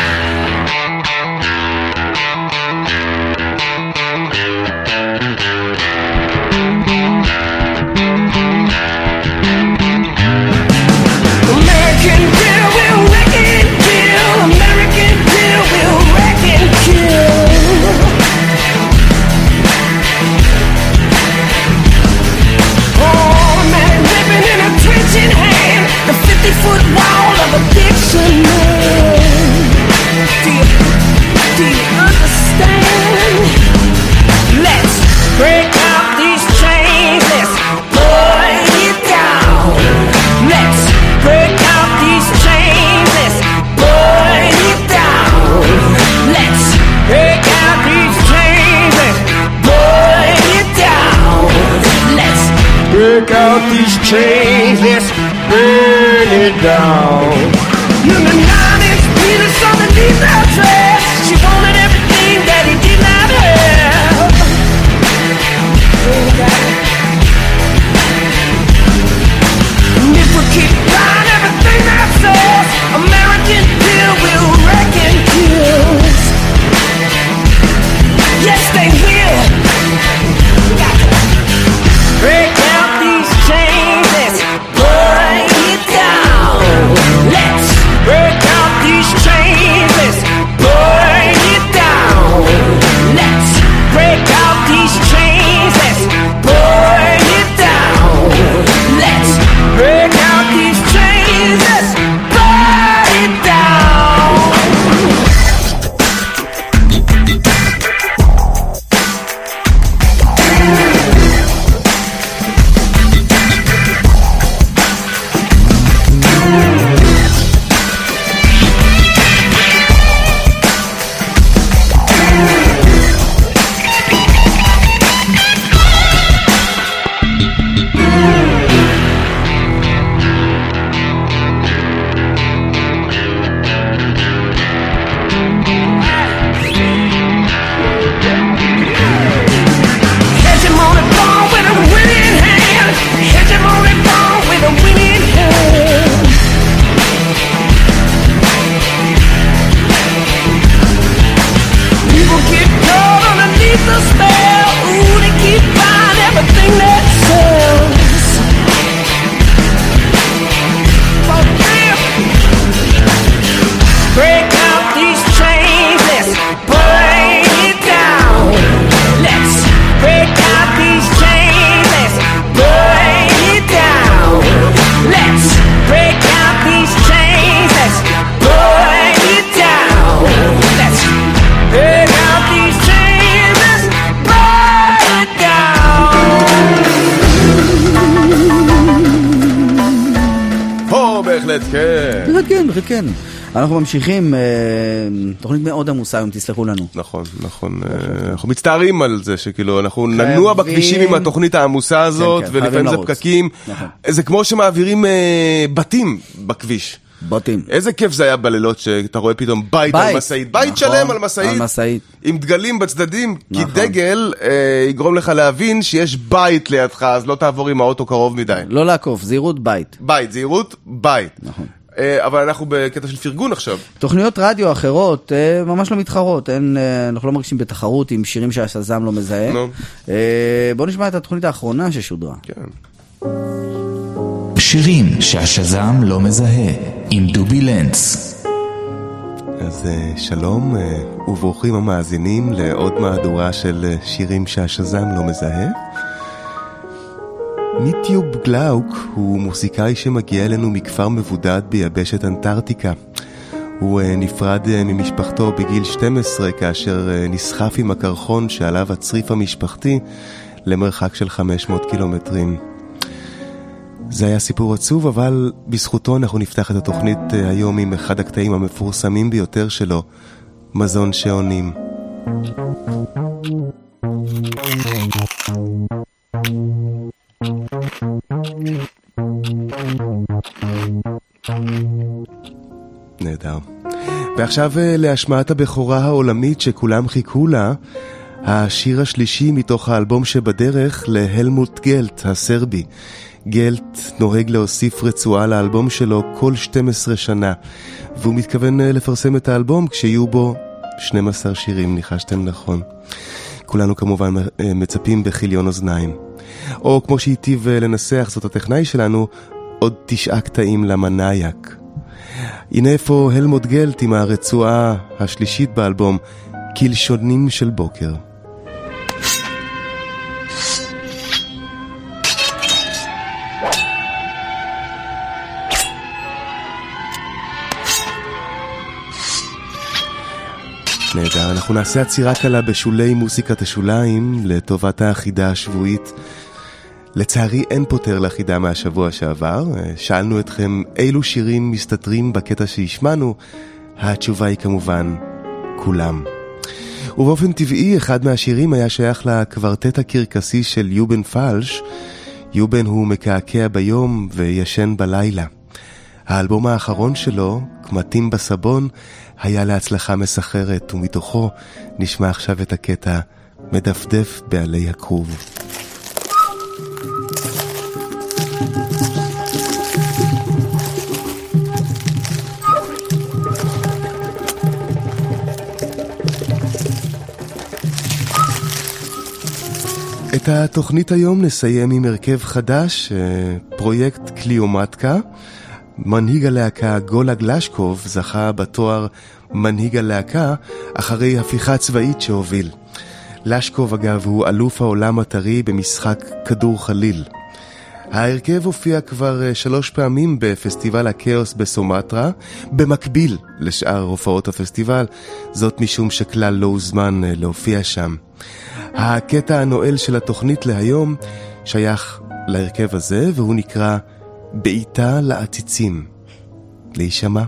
Foot wall of addiction, man. Do you, do you understand? Let's break out these chains. Let's burn it down. Let's break out these chains. Let's burn it down. Let's break out these chains. Let's burn it down. Let's break out these chains. Let's burn it down. And the nine-inch penis underneath that dress. She wanted everything that he did not have. And if we keep buying everything that says American pill will wreck and kill us. Yes, they will. We got to break out these chains. Let's burn it down. Let's break out these chains. Let's burn it down. Let's break out these chains. Let's burn it down. Let's break out these chains. Let's burn it down. Hegemony born with a winning hand. Hegemony born with a winning hand. People get caught underneath the spell. Ooh, they keep buying everything that sells. For real. Break out these chains. Let's burn it down. Let's break out these chains. Let's burn it down. Let's break out these chains. Let's burn it down. Let's break out these chains. Let's burn it down. הו, בהחלט, כן. בהחלט כן, בהחלט כן. אנחנו ממשיכים, תוכנית מאוד עמוסה היום, תסלחו לנו. נכון, נכון. אנחנו מצטערים על זה שכאילו אנחנו ננוע בכבישים עם התוכנית העמוסה הזאת, ולפעמים זה פקקים. זה כמו שמעבירים בתים בכביש. בוטים. איזה כיף זה היה בלילות שאתה רואה פתאום בית על מסעית. בית שלם על מסעית. עם דגלים בצדדים, כי דגל יגרום לך להבין שיש בית לידך, אז לא תעבור עם האוטו קרוב מדי. לא לעקוף, זהירות בית. בית, זהירות בית. נכון. אבל אנחנו בקטע של פרגון עכשיו. תוכניות רדיו אחרות ממש לא מתחרות, אנחנו לא מרגישים בתחרות עם שירים שהשזם לא מזהה. בואו נשמע את התוכנית האחרונה ששודרה. כן. שירים שהשזם לא מזהה, עם דובי לנץ. אז שלום וברוכים המאזינים לעוד מהדורה של שירים שהשזם לא מזהה. מיטיוב גלאוק הוא מוסיקאי שמגיע אלינו מכפר מבודד ביבשת אנטארקטיקה. הוא נפרד ממשפחתו בגיל שתים עשרה כאשר נסחף עם הקרחון שעליו הצריף המשפחתי למרחק של חמש מאות קילומטרים. זה היה סיפור עצוב, אבל בזכותו אנחנו נפתח את התוכנית היום עם אחד הקטעים המפורסמים ביותר שלו, מזון שעונים. נהדר. ועכשיו להשמעת הבכורה העולמית שכולם חיכו לה, השיר השלישי מתוך האלבום שבדרך להלמוט גלט הסרבי. גלט נוהג להוסיף רצועה לאלבום שלו כל שתים עשרה שנה, והוא מתכוון לפרסם את האלבום כשיהיו בו שנים עשר שירים, ניחשתם נכון. כולנו כמובן מצפים בחיליון אוזניים. או כמו שהיטיב לנסח זאת הטכנאי שלנו, עוד תשעה קטעים למנאייק. הנה איפה הלמוט גלט עם הרצועה השלישית באלבום, כלשונים של בוקר. נהדר, אנחנו נעשה עצירה קלה בשולי מוסיקת השוליים לטובת האחידה השבועית. לצערי אין פותר לאחידה מהשבוע שעבר. שאלנו אתכם אילו שירים מסתתרים בקטע שהשמענו. התשובה היא כמובן כולם. ובאופן טבעי אחד מהשירים היה שייך לקוורטט הקרקסי של יובן פלש. יובן הוא מקעקע ביום וישן בלילה. האלבום האחרון שלו, קמטים בסבון, היה להצלחה מסחרת, ומתוכו נשמע עכשיו את הקטע מדפדף בעלי הכרוב. את התוכנית היום נסיים עם הרכב חדש, פרויקט קליומטקה. מנהיג הלהקה גולה גלשקוב זכה בתואר מנהיג הלהקה אחרי הפיכה צבאית שהוביל. לשקוב אגב הוא אלוף העולם הטרי במשחק כדור חליל. ההרכב הופיע כבר שלוש פעמים בפסטיבל הקאוס בסומטרה, במקביל לשאר הופעות הפסטיבל, זאת משום שכלל לא הוזמן להופיע שם. הקטע הנועל של התוכנית להיום שייך להרכב הזה, והוא נקרא בעיטה לעציצים. להישמע.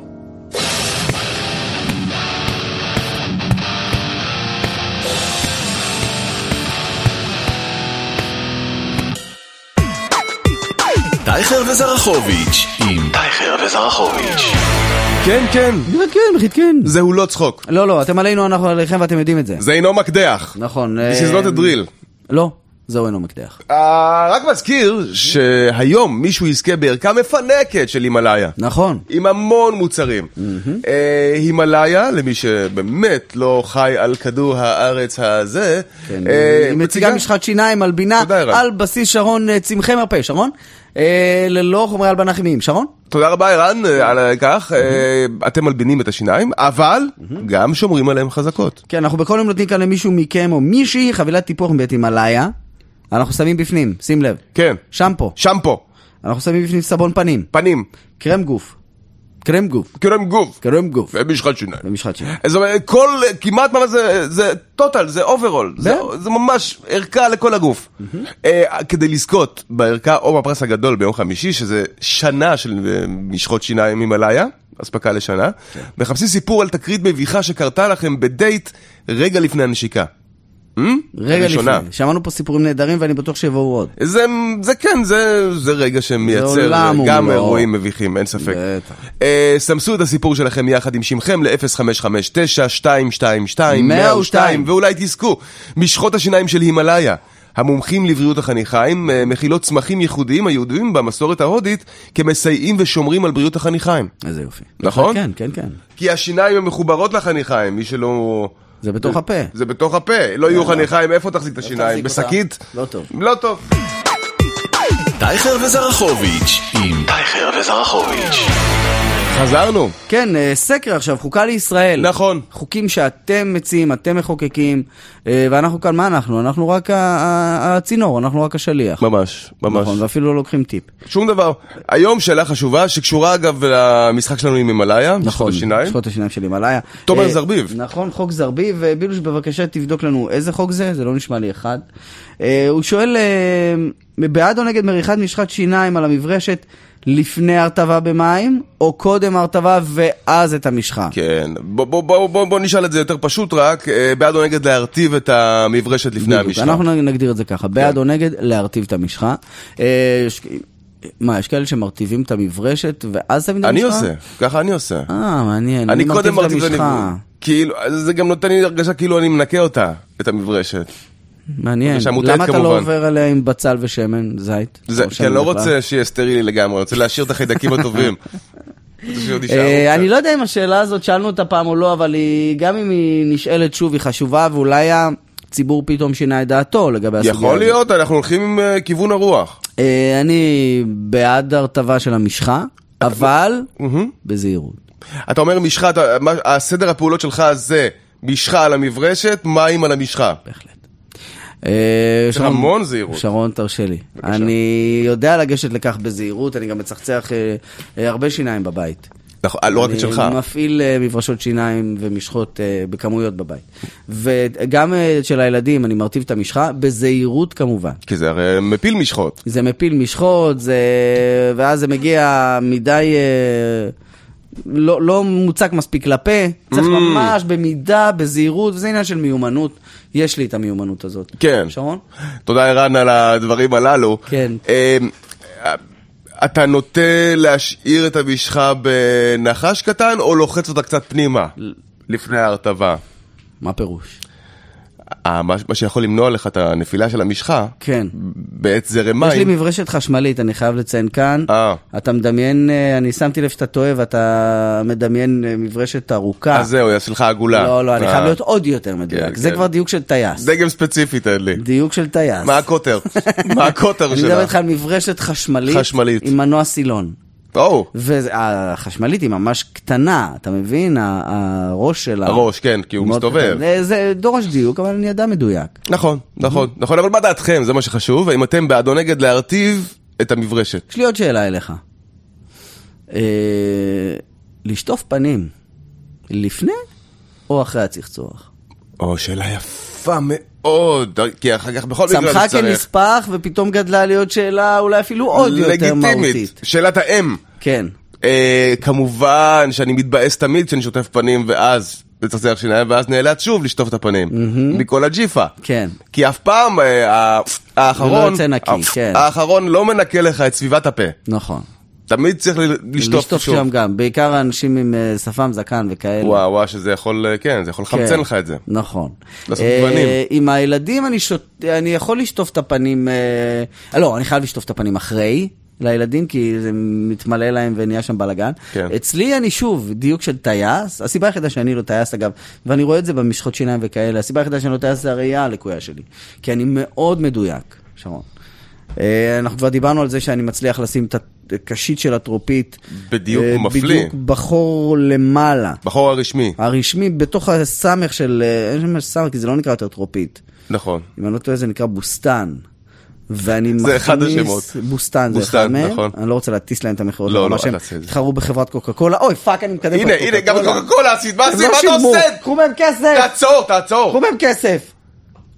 טייכר וזרחוביץ' עם טייכר וזרחוביץ'. כן, כן. כן, מחית כן. זהו לא צחוק. לא, לא, אתם עלינו, אנחנו עליכם ואתם יודעים את זה. זה אינו מקדח. נכון. This is not a drill. לא. זהו אינו מקדח. רק מזכיר שהיום מישהו יזכה בערכה מפנקת של הימלאיה. נכון. עם המון מוצרים. הימלאיה, למי שבאמת לא חי על כדור הארץ הזה. היא מציגה משחת שיניים על בינה על בסיס שרון צמחי מרפא. שרון? ללא חומרי הלבנה כימיים. שרון? תודה רבה ערן על כך. אתם מלבינים את השיניים, אבל גם שומרים עליהם חזקות. כן, אנחנו בכל יום נותנים כאן למישהו מכם או מישהי חבילת טיפוח מבית הימלאיה. אנחנו שמים בפנים, שים לב. כן. שמפו. שמפו. אנחנו שמים בפנים סבון פנים. פנים. קרם גוף. קרם גוף. קרם גוף. קרם גוף. ומשחת שיניים. ומשחת שיניים. זאת אומרת, כל, כמעט מה זה, זה טוטל, זה אוברול. זה, זה ממש ערכה לכל הגוף. אה, כדי לזכות בערכה או בפרס הגדול ביום חמישי, שזה שנה של משחות שיניים הימלאיה, אספקה לשנה, מחפשים סיפור על תקרית מביכה שקרתה לכם בדייט רגע לפני הנשיקה. רגע לפני. שמענו פה סיפורים נהדרים ואני בטוח שיבואו עוד. זה, זה כן, זה, זה רגע שמייצר גם אירועים מביכים, אין ספק. סמסו את הסיפור שלכם יחד עם שמכם ל-אפס חמש חמש תשע שתיים שתיים שתיים מאה ושתיים ואולי תזכו. משחות השיניים של הימלאיה. המומחים לבריאות החניכיים מכילות צמחים ייחודיים היהודיים במסורת ההודית כמסייעים ושומרים על בריאות החניכיים. איזה יופי. נכון? כן, כן, כן. כי השיניים הן מחוברות לחניכיים, מי שלא... זה בתוך הפה. זה בתוך הפה. לא יהיו חניכיים, איפה תחזיק את השיניים? בשקית? לא טוב. לא טוב. טייכר וזרחוביץ' עם טייכר וזרחוביץ'. חזרנו. כן, סקר עכשיו, חוקה לישראל. נכון. חוקים שאתם מציעים, אתם מחוקקים, ואנחנו כאן, מה אנחנו? אנחנו רק הצינור, אנחנו רק השליח. ממש, ממש. נכון, ואפילו לא לוקחים טיפ. שום דבר. היום שאלה חשובה, שקשורה אגב למשחק שלנו עם הימלאיה, משחות השיניים. משחות השיניים של הימלאיה. תומר זרביב. נכון, חוק זרביב, ובילוש בבקשה תבדוק לנו איזה חוק זה, זה לא נשמע לי אחד. הוא שואל, בעד או נגד מריחת משחת שיניים על המברשת, לפני הרטבה במים, או קודם הרטבה ואז את המשחה? כן, בוא, בוא, בוא, בוא, בוא נשאל את זה יותר פשוט רק, בעד או נגד להרטיב את המברשת לפני המשחה? אנחנו נגדיר את זה ככה, בעד או נגד להרטיב את המשחה. מה, יש כאלה שמרטיבים את המברשת ואז תמיד המשחה? אני עושה, ככה אני עושה. אה, מעניין. אני קודם מרטיב את המשחה. כאילו, זה גם נותן לי הרגשה כאילו אני מנקה אותה, את המברשת. מעניין, למה אתה לא עובר עליה עם בצל ושמן, זית? כי אני לא רוצה שיהיה סטרילי לגמרי, אני רוצה להשאיר את החיידקים הטובים. אני לא יודע אם השאלה הזאת, שאלנו אותה פעם או לא, אבל גם אם היא נשאלת שוב, היא חשובה, ואולי הציבור פתאום שינה את דעתו לגבי הסוגיה. יכול להיות, אנחנו הולכים עם כיוון הרוח. אני בעד הרטבה של המשחה, אבל בזהירות. אתה אומר משחה, הסדר הפעולות שלך זה משחה על המברשת, מים על המשחה. בהחלט. יש המון זהירות. שרון, תרשה לי. אני יודע לגשת לכך בזהירות, אני גם מצחצח הרבה שיניים בבית. לא רק את שלך. אני מפעיל מברשות שיניים ומשחות בכמויות בבית. וגם של הילדים, אני מרטיב את המשחה בזהירות כמובן. כי זה הרי מפיל משחות. זה מפיל משחות, ואז זה מגיע מדי... לא, לא מוצק מספיק לפה, צריך ממש במידה, בזהירות, וזה עניין של מיומנות. יש לי את המיומנות הזאת. כן. שרון? תודה ערן על הדברים הללו. כן. אתה נוטה להשאיר את המשחה בנחש קטן, או לוחץ אותה קצת פנימה, לפני ההרטבה? מה פירוש? מה שיכול למנוע לך את הנפילה של המשחה, כן. בעת זרם מים. יש לי מברשת חשמלית, אני חייב לציין כאן. אתה מדמיין, אני שמתי לב שאתה טועה, ואתה מדמיין מברשת ארוכה. אז זהו, יש לך עגולה. לא, לא, אני חייב להיות עוד יותר מדויק. זה כבר דיוק של טייס. דגם ספציפי, תן לי. דיוק של טייס. מה הכותר? מה הכותר שלה? אני מדבר לך על מברשת חשמלית. חשמלית. עם מנוע סילון. או. והחשמלית היא ממש קטנה, אתה מבין? הראש שלה. הראש, כן, כי הוא מסתובב. זה דורש דיוק, אבל אני ידע מדויק. נכון, נכון, נכון, אבל מה דעתכם? זה מה שחשוב, האם אתם בעד או נגד להרטיב את המברשת? יש לי עוד שאלה אליך. לשטוף פנים, לפני או אחרי הצחצוח? או, שאלה יפה מאוד, כי אחר כך בכל מקרה צמחה כנספח, ופתאום גדלה להיות שאלה אולי אפילו עוד יותר מהותית. שאלת האם. כן. כמובן שאני מתבאס תמיד כשאני שוטף פנים, ואז לצחצח שיניים, ואז נאלץ שוב לשטוף את הפנים. מכל הג'יפה. כן. כי אף פעם האחרון, האחרון לא מנקה לך את סביבת הפה. נכון. תמיד צריך לשטוף לשטוף שם גם, בעיקר האנשים עם שפם זקן וכאלה. וואו, וואו, שזה יכול, כן, זה יכול לחמצן לך את זה. נכון. לעשות גוונים. עם הילדים אני יכול לשטוף את הפנים, לא, אני חייב לשטוף את הפנים אחרי לילדים, כי זה מתמלא להם ונהיה שם בלגן. אצלי אני שוב, דיוק של טייס, הסיבה היחידה שאני לא טייס אגב, ואני רואה את זה במשחות שיניים וכאלה, הסיבה היחידה שאני לא טייס זה הראייה הלקויה שלי, כי אני מאוד מדויק, שרון. אנחנו כבר דיברנו על זה שאני מצליח לשים את הקשית של הטרופית בדיוק מפליא. בדיוק בחור למעלה. בחור הרשמי. הרשמי בתוך הסמך של, אין שם סמך, כי זה לא נקרא יותר טרופית. נכון. אם אני לא טועה זה נקרא בוסטן. ואני זה מכניס, אחד השמות. בוסטן, זה אחד מהם. נכון. אני לא רוצה להטיס להם את המחירות. לא, לא, שהם התחרו בחברת קוקה קולה. אוי, פאק, אני מקדם הנה, הנה, גם קוקה קולה עשית. מה זה, מה אתה עושה? קחו מהם כסף. תעצור, תעצור. קחו מהם כסף.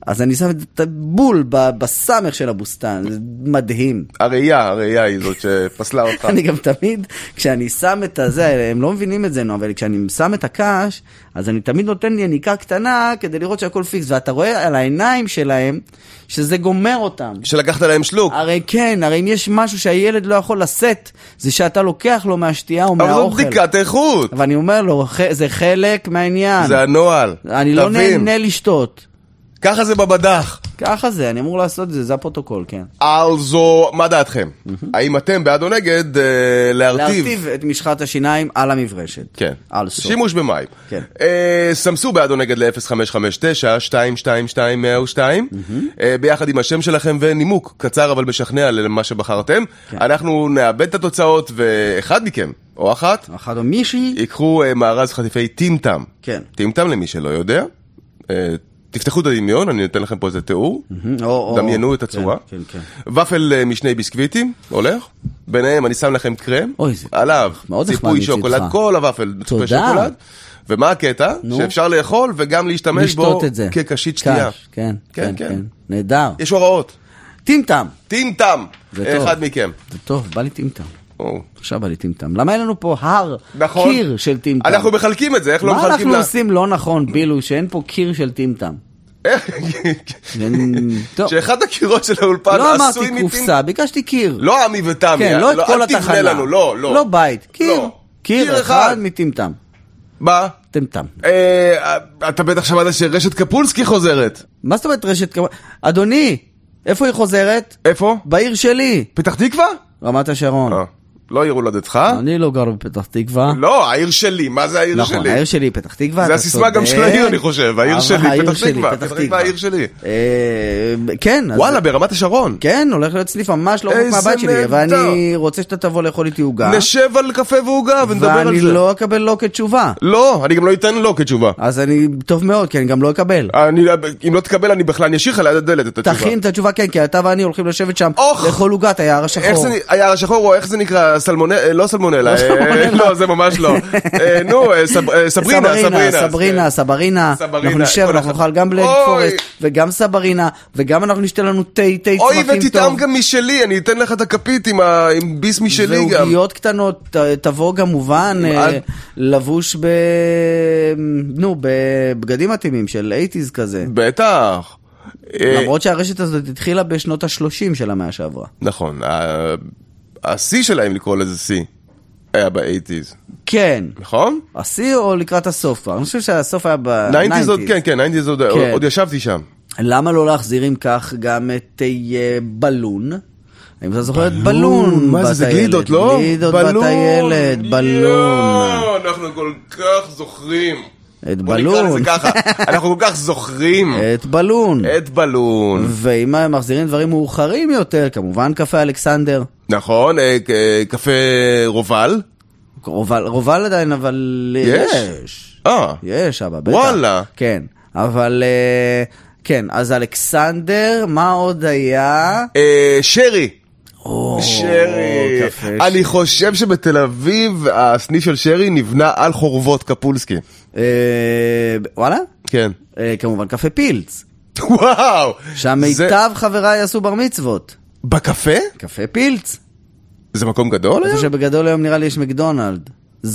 אז אני שם את הבול בסמך של הבוסטן, זה מדהים. הראייה, הראייה היא זאת שפסלה אותך. אני גם תמיד, כשאני שם את הזה, הם לא מבינים את זה, נו, אבל כשאני שם את הקש, אז אני תמיד נותן לי יניקה קטנה, כדי לראות שהכל פיקס, ואתה רואה על העיניים שלהם, שזה גומר אותם. שלקחת להם שלוק. הרי כן, הרי אם יש משהו שהילד לא יכול לשאת, זה שאתה לוקח לו מהשתייה או מהאוכל. אבל זאת בדיקת איכות. ואני אומר לו, זה חלק מהעניין. זה הנועל. אני לא נהנה לשתות. ככה זה בבדח. ככה זה, אני אמור לעשות את זה, זה הפרוטוקול, כן. also, מה דעתכם? האם אתם בעד או נגד להרטיב? להרטיב את משחת השיניים על המברשת. כן. שימוש במים. כן. סמסו בעד או נגד ל-אפס חמש חמש תשע שתיים שתיים שתיים אפס אפס שתיים, ביחד עם השם שלכם ונימוק, קצר אבל משכנע למה שבחרתם. אנחנו נאבד את התוצאות, ואחד מכם, או אחת, אחד או מישהי, יקחו מארז חטיפי טימטם. כן. טימטם, למי שלא יודע. תפתחו את הדמיון, אני נותן לכם פה איזה תיאור, דמיינו את הצורה. ופל משני ביסקוויטים, הולך. ביניהם אני שם לכם קרם, עליו ציפוי שוקולד, כל הוופל ציפוי שוקולד. ומה הקטע? שאפשר לאכול וגם להשתמש בו כקשית שתייה. כן, כן, כן. נהדר. יש הוראות. טימטם. טימטם. אחד מכם. זה טוב, בא לי טימטם. עכשיו בא לי טימטם. למה אין לנו פה הר, קיר של טימטם? אנחנו מחלקים את זה, איך לא מחלקים? מה אנחנו עושים לא נכון, בילו, שאין פה קיר של טימטם? שאחד הקירות של האולפן עשוי לא אמרתי קופסה, ביקשתי קיר. לא עמי ותמי, כן, לא את כל התחנה. לא, לא. לא בית, קיר. קיר אחד מטימטם. מה? טימטם. אתה בטח שמעת שרשת קפולסקי חוזרת. מה זאת אומרת רשת קפולסקי? אדוני, איפה היא חוזרת? איפה? בעיר שלי. פתח תקווה? רמת השרון. לא עיר הולדתך? אני לא גר בפתח תקווה. לא, העיר שלי, מה זה העיר שלי? נכון, העיר שלי, פתח תקווה. זה הסיסמה גם של העיר, אני חושב, העיר שלי, פתח תקווה. פתח תקווה, העיר שלי. כן. וואלה, ברמת השרון. כן, הולך להיות סניף ממש לא רחוק מהבית שלי, ואני רוצה שאתה תבוא לאכול איתי עוגה. נשב על קפה ועוגה ונדבר על זה. ואני לא אקבל לא כתשובה. לא, אני גם לא אתן לא כתשובה. אז אני, טוב מאוד, כי אני גם לא אקבל. אם לא תקבל, אני בכלל אשאיר ליד הדלת את התשובה. תכין את התשובה, כן, כי אתה ואני הולכים לשבת שם לאכול עוגת היער השחור. היער השחור, או איך זה נקרא? סלמונלה, לא סלמונלה, לא, זה ממש לא. נו, סברינה, סברינה. סברינה, סברינה. אנחנו נשב, אנחנו נאכל גם בלייק פורסט, וגם סברינה, וגם אנחנו נשתה לנו תה, תה צמחים טוב. אוי, ותטעם גם משלי, אני אתן לך את הכפית עם ביס משלי גם. ועוגיות קטנות, תבוא גם מובן, לבוש ב... נו, בבגדים מתאימים של שמונים כזה. בטח. למרות שהרשת הזאת התחילה בשנות ה-שלושים של המאה שעברה. נכון, השיא שלהם לקרוא לזה שיא היה ב-שמונים. כן. נכון? השיא או לקראת הסוף? אני חושב שהסוף היה ב-תשעים. כן, כן, תשעים עוד ישבתי שם. למה לא להחזיר עם כך גם את בלון? האם אתה זוכר את בלון? מה זה, זה גלידות, לא? גלידות בת הילד, בלון. אנחנו כל כך זוכרים. את בלון. אנחנו כל כך זוכרים. את בלון. את בלון. ואם הם מחזירים דברים מאוחרים יותר, כמובן קפה אלכסנדר. נכון, קפה רובל. רובל, רובל עדיין, אבל יש. אה. יש, אבא, בטח. וואלה. כן, אבל כן, אז אלכסנדר, מה עוד היה? שרי. שרי. אני חושב שבתל אביב הסניף של שרי נבנה על חורבות קפולסקי. וואלה? כן. כמובן קפה פילץ. וואו. שהמיטב חבריי עשו בר מצוות. בקפה? קפה פילץ. זה מקום גדול? איפה שבגדול היום נראה לי יש מקדונלד.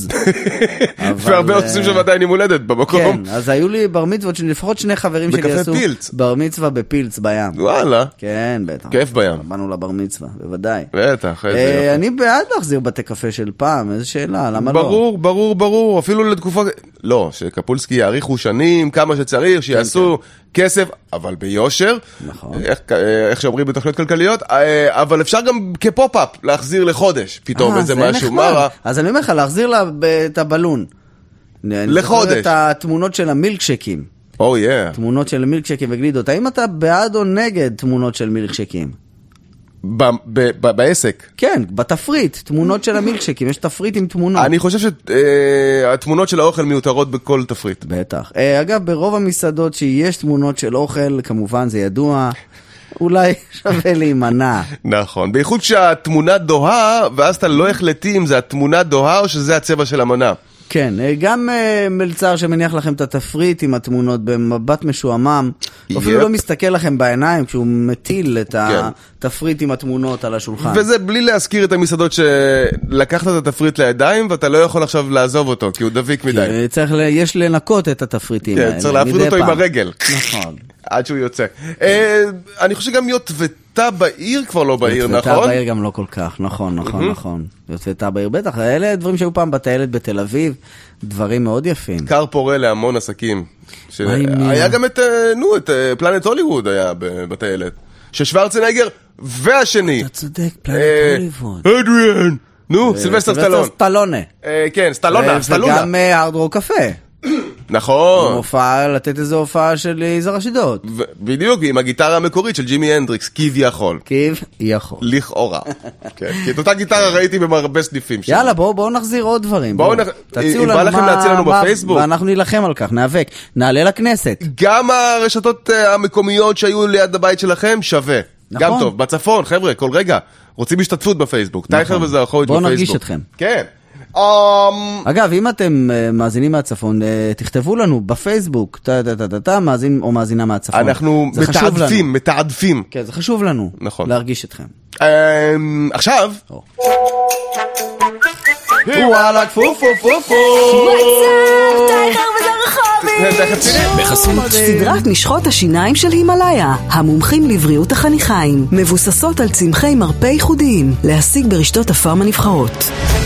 והרבה עושים שם עדיין עם הולדת במקום. כן, אז היו לי בר מצוות שלפחות שני חברים שלי עשו בר מצווה בפילץ בים. וואלה. כן, בטח. כיף בים. באנו לבר מצווה, בוודאי. בטח. אני בעד להחזיר בתי קפה של פעם, איזו שאלה, למה לא? ברור, ברור, ברור, אפילו לתקופה... לא, שקפולסקי יאריכו שנים, כמה שצריך, שיעשו כסף, אבל ביושר. נכון. איך שאומרים בתוכניות כלכליות, אבל אפשר גם כפופ-אפ להחזיר לחודש, פתאום איזה משהו. אז אני אומר לך, להחזיר את הבלון. לחודש. אני זוכר את התמונות של המילקשקים. או, יא. תמונות של מילקשקים וגלידות. האם אתה בעד או נגד תמונות של מילקשקים? בעסק. כן, בתפריט, תמונות של המילקשקים, יש תפריט עם תמונות. אני חושב שהתמונות של האוכל מיותרות בכל תפריט. בטח. אגב, ברוב המסעדות שיש תמונות של אוכל, כמובן זה ידוע, אולי שווה להימנע. נכון, בייחוד שהתמונה דוהה, ואז אתה לא החלטי אם זה התמונה דוהה או שזה הצבע של המנה. כן, גם מלצר שמניח לכם את התפריט עם התמונות במבט משועמם, אפילו לא מסתכל לכם בעיניים כשהוא מטיל את התפריט עם התמונות על השולחן. וזה בלי להזכיר את המסעדות שלקחת את התפריט לידיים ואתה לא יכול עכשיו לעזוב אותו, כי הוא דביק מדי. יש לנקות את התפריטים האלה. כן, צריך להפריד אותו עם הרגל. נכון. עד שהוא יוצא. אני חושב גם יוטבתה בעיר כבר לא בעיר, נכון? יוטבתה בעיר גם לא כל כך, נכון, נכון, נכון. יוטבתה בעיר, בטח, אלה דברים שהיו פעם בטיילת בתל אביב, דברים מאוד יפים. קר פורה להמון עסקים. היה גם את, נו, את פלנט הוליווד היה בטיילת. ששוורצנגר והשני. אתה צודק, פלנט הוליווד. אדריאן. נו, סילבסטר סטלון. סטלונה. כן, סטלונה, סטלונה. וגם הארד רוק קפה. נכון. הופעה, לתת איזו הופעה של יזהר אשדוד. בדיוק, עם הגיטרה המקורית של ג'ימי הנדריקס, כביכול. כביכול. לכאורה. כי את אותה גיטרה ראיתי בהרבה סניפים. יאללה, בואו נחזיר עוד דברים. בואו תציעו לנו לכם להציע לנו בפייסבוק. ואנחנו נילחם על כך, ניאבק. נעלה לכנסת. גם הרשתות המקומיות שהיו ליד הבית שלכם שווה. גם טוב, בצפון, חבר'ה, כל רגע. רוצים השתתפות בפייסבוק. טייכר וזרחוביץ' בפייסבוק. בואו נרגיש אתכם. כן. אגב, אם אתם מאזינים מהצפון, תכתבו לנו בפייסבוק, אתה מאזין או מאזינה מהצפון. אנחנו מתעדפים, מתעדפים. כן, זה חשוב לנו להרגיש אתכם. עכשיו. וואלה, פו פו פו פו. וואטסאפ, טייכר וזרחוביץ'. בחסות סדרת משחות השיניים של הימלאיה, המומחים לבריאות החניכיים, מבוססות על צמחי מרפא ייחודיים, להשיג ברשתות הפארם הנבחרות.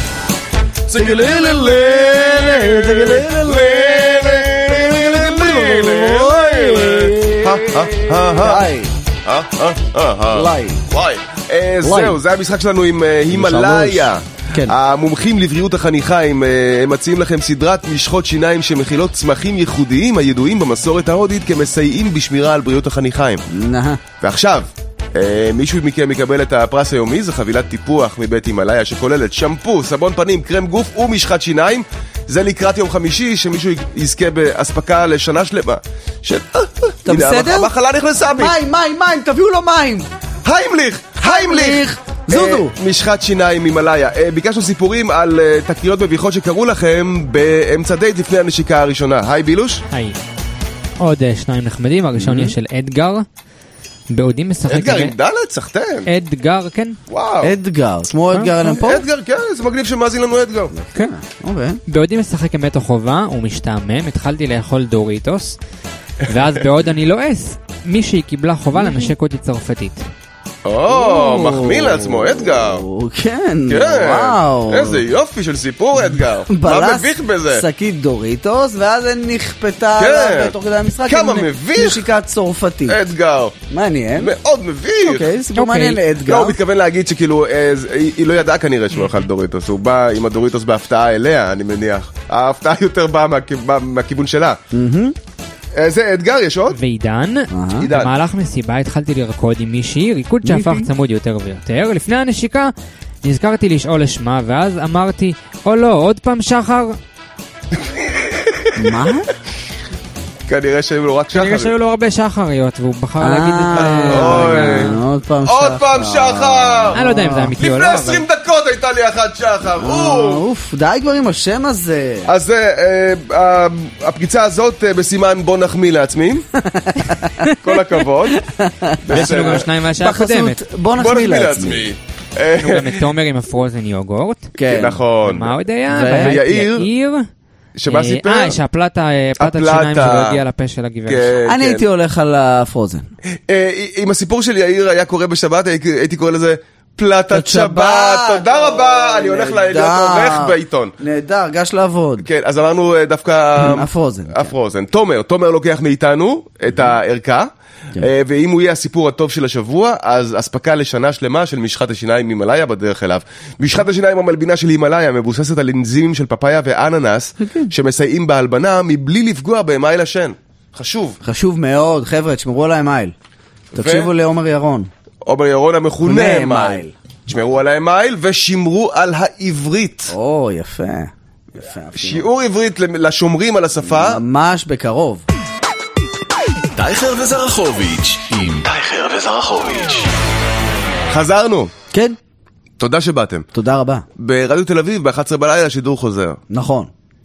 זהו, זה המשחק שלנו עם הימלאיה. המומחים לבריאות החניכיים הם מציעים לכם סדרת משחות שיניים שמכילות צמחים ייחודיים הידועים במסורת ההודית כמסייעים בשמירה על בריאות החניכיים. ועכשיו מישהו מכם מקבל את הפרס היומי, זה חבילת טיפוח מבית הימלאיה שכוללת שמפו, סבון פנים, קרם גוף ומשחת שיניים. זה לקראת יום חמישי, שמישהו יזכה באספקה לשנה שלמה. אתה בסדר? המחלה נכנסה בי. מים, מים, מים, תביאו לו מים. היימליך, היימליך. זוזו. משחת שיניים הימלאיה. ביקשנו סיפורים על תקריות מביכות שקרו לכם באמצע דייט לפני הנשיקה הראשונה. היי בילוש. היי. עוד שניים נחמדים, הראשון יש של אדגר. בעודי משחק... אדגר עם דלת, סחטן. אדגר, כן. וואו. אדגר, כמו אדגר אלן פה? אדגר, כן, זה מגניב שמאזין לנו אדגר. כן, אוקיי. בעודי משחק עם בית החובה, הוא משתעמם, התחלתי לאכול דוריטוס, ואז בעוד אני לועס, מישהי קיבלה חובה לנשק אותי צרפתית. או, מחמיא לעצמו, אדגר. כן, וואו. איזה יופי של סיפור, אדגר. מה מביך בזה? שקית דוריטוס, ואז נכפתה תוך כדי המשחק. כמה מביך. נשיקה צרפתית. אדגר. מעניין. מאוד מביך. אוקיי, סיפור מעניין לאדגר. לא, הוא מתכוון להגיד שכאילו, היא לא ידעה כנראה שהוא אכל דוריטוס. הוא בא עם הדוריטוס בהפתעה אליה, אני מניח. ההפתעה יותר באה מהכיוון שלה. זה אתגר, יש עוד? ועידן, במהלך מסיבה התחלתי לרקוד עם מישהי, ריקוד שהפך צמוד יותר ויותר. לפני הנשיקה נזכרתי לשאול לשמה, ואז אמרתי, או לא, עוד פעם שחר? מה? כנראה שהיו לו רק שחר. כנראה שהיו לו הרבה שחריות, והוא בחר להגיד את זה. עוד פעם שחר. עוד פעם שחר! אני לא יודע אם זה אמיתי או לא. לפני עשרים דקות הייתה לי אחת שחר. אוף, די כבר עם השם הזה. אז הפריצה הזאת בסימן בוא נחמיא לעצמי. כל הכבוד. יש לנו גם שניים מהשעה הקודמת. בוא נחמיא לעצמי. יש לנו גם את תומר עם הפרוזן יוגורט. כן, נכון. מה עוד היה? ויאיר. שמה סיפר? אה, שהפלטת שיניים שלא הגיעה לפה של הגברת. אני הייתי הולך על הפרוזן. אם הסיפור של יאיר היה קורה בשבת, הייתי קורא לזה פלטת שבת. תודה רבה, אני הולך להיות עורך בעיתון. נהדר, גש לעבוד. כן, אז אמרנו דווקא... הפרוזן. הפרוזן. תומר, תומר לוקח מאיתנו את הערכה. ואם הוא יהיה הסיפור הטוב של השבוע, אז אספקה לשנה שלמה של משחת השיניים הימלאיה בדרך אליו. משחת השיניים המלבינה של הימלאיה מבוססת על אנזימים של פפאיה ואננס, שמסייעים בהלבנה מבלי לפגוע באמייל השן. חשוב. חשוב מאוד, חבר'ה, תשמרו על האמייל. תקשיבו לעומר ירון. עומר ירון המכונה אמייל. תשמרו על האמייל ושמרו על העברית. או, יפה. שיעור עברית לשומרים על השפה. ממש בקרוב. טייכר וזרחוביץ' עם טייכר וזרחוביץ'. חזרנו. כן. תודה שבאתם. תודה רבה. ברדיו תל אביב ב-אחת עשרה בלילה שידור חוזר. נכון.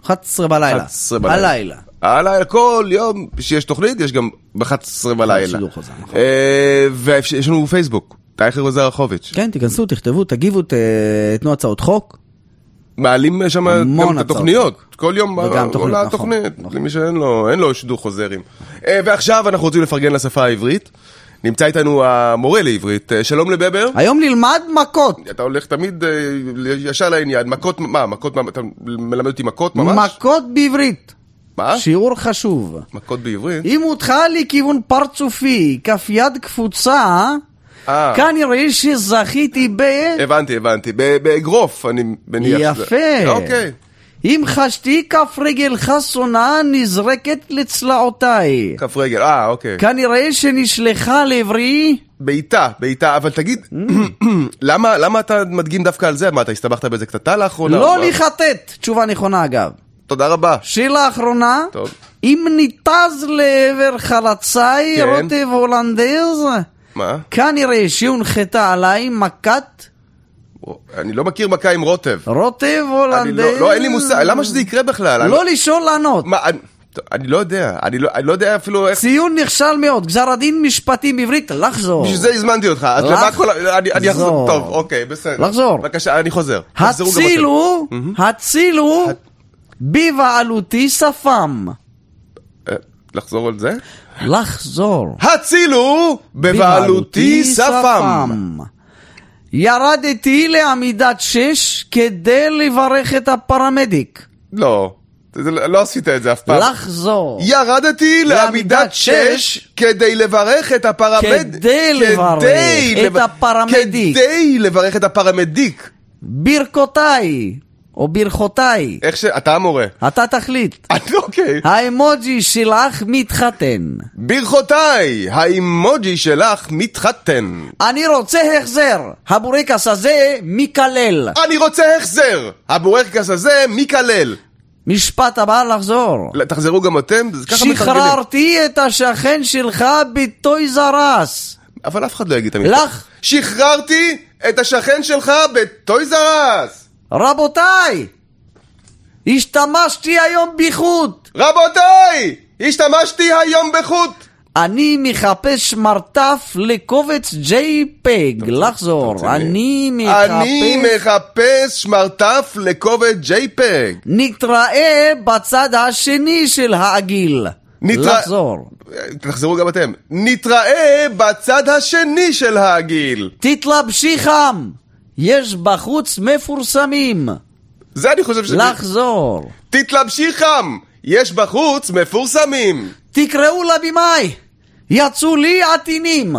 אחת עשרה בלילה. אחת עשרה בלילה. הלילה. הלילה, כל יום שיש תוכנית, יש גם ב-אחת עשרה בלילה. שידור חוזר, נכון. ויש לנו פייסבוק, טייכר וזר רחוביץ'. כן, תיכנסו, תכתבו, תגיבו, תתנו הצעות חוק. מעלים שם גם את התוכניות. כל יום עולה התוכנית, נכון. למי שאין לו, אין לו שידור חוזרים. ועכשיו אנחנו רוצים לפרגן לשפה העברית. נמצא איתנו המורה לעברית, שלום לבבר. היום נלמד מכות. אתה הולך תמיד ישר לעניין, מכות, מה, מכות, אתה מלמד אותי מכות ממש? מכות בעברית. מה? שיעור חשוב. מכות בעברית? אם אותך לכיוון פרצופי, כף יד קפוצה, כנראה שזכיתי ב... הבנתי, הבנתי, באגרוף, אני מניח. יפה. אוקיי. אם חשתי כף רגל חסונה נזרקת לצלעותיי. כף רגל, אה, אוקיי. כנראה שנשלחה לעברי... בעיטה, בעיטה, אבל תגיד, למה, למה אתה מדגים דווקא על זה? מה, אתה הסתבכת באיזה קטטה לאחרונה? לא לחטט, תשובה נכונה אגב. תודה רבה. שאלה האחרונה, טוב. אם ניתז לעבר חלצי כן. רוטב הולנדז, מה? כנראה שהונחתה עליי מכת... אני לא מכיר מכה עם רוטב. רוטב הולנדז... לא, לא, אין לי מושג, למה שזה יקרה בכלל? לא לשאול לענות. מה, אני, אני לא יודע, אני לא, אני לא יודע אפילו איך... ציון נכשל מאוד, גזר הדין משפטי בעברית, לחזור. בשביל זה הזמנתי אותך, אז למה כל... אני, אני אחזור, טוב, אוקיי, בסדר. לחזור. בבקשה, אני חוזר. הצילו, הצילו, בבעלותי שפם. לחזור על זה? לחזור. הצילו, בבעלותי שפם. ירדתי לעמידת שש כדי לברך את הפרמדיק. לא, לא עשית את זה אף פעם. לחזור. ירדתי לעמידת שש כדי לברך את הפרמדיק. כדי לברך את הפרמדיק. כדי לברך את הפרמדיק. ברכותיי, או ברכותיי. איך ש... אתה המורה. אתה תחליט. אוקיי. האמוג'י שלך מתחתן. ברכותיי, האמוג'י שלך מתחתן. אני רוצה החזר. הבורקס הזה מקלל. אני רוצה החזר. הבורקס הזה מקלל. משפט הבא לחזור. תחזרו גם אתם. שחררתי את השכן שלך בטויז אר אס. אבל אף אחד לא יגיד את המשפט. לך. שחררתי את השכן שלך בטויז אר אס. רבותיי, השתמשתי היום בחוט. רבותיי, השתמשתי היום בחוט. אני מחפש מרתף לקובץ ג'יי פג. לחזור. אני מחפש... אני מחפש מרתף לקובץ ג'יי פג. נתראה בצד השני של העגיל. לחזור. תחזרו גם אתם. נתראה בצד השני של העגיל. תתלבשי חם. יש בחוץ מפורסמים. זה אני חושב ש... לחזור. תתלבשי חם. יש בחוץ מפורסמים. תקראו לבימאי. יצאו לי עטינים.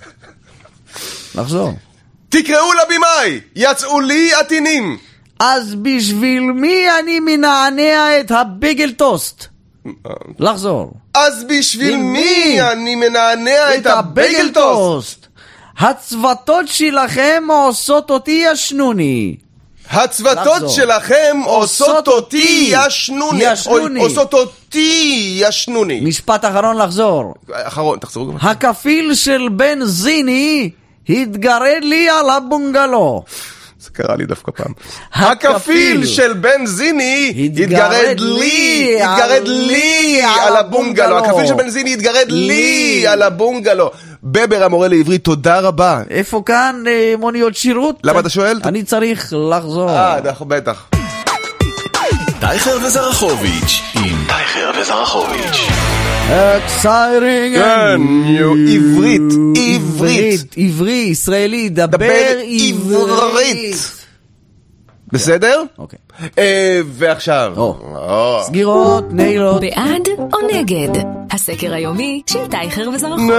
לחזור. תקראו לבימאי. יצאו לי עטינים. אז בשביל מי אני מנענע את הבגל טוסט? לחזור. אז בשביל מי אני מנענע את הבגל טוסט? הצוותות שלכם עושות אותי ישנוני. הצוותות שלכם עושות אותי ישנוני. עושות אותי ישנוני. משפט אחרון לחזור. אחרון, תחזרו גם. הכפיל של בן זיני התגרד לי על הבונגלו. זה קרה לי דווקא פעם. הכפיל של בן זיני התגרד לי, התגרד לי על הבונגלו. הכפיל של בן זיני התגרד לי על הבונגלו. בבר המורה לעברית, תודה רבה. איפה כאן מוניות שירות? למה אתה שואל? אני צריך לחזור. אה, בטח. טייכר וזרחוביץ' עם טייכר וזרחוביץ'. אקסיירינג. כן, עברית, עברית. עברי, ישראלי, דבר עברית. בסדר? אוקיי. ועכשיו. סגירות, נעילות. בעד או נגד? הסקר היומי של טייכר וזרחוביץ'.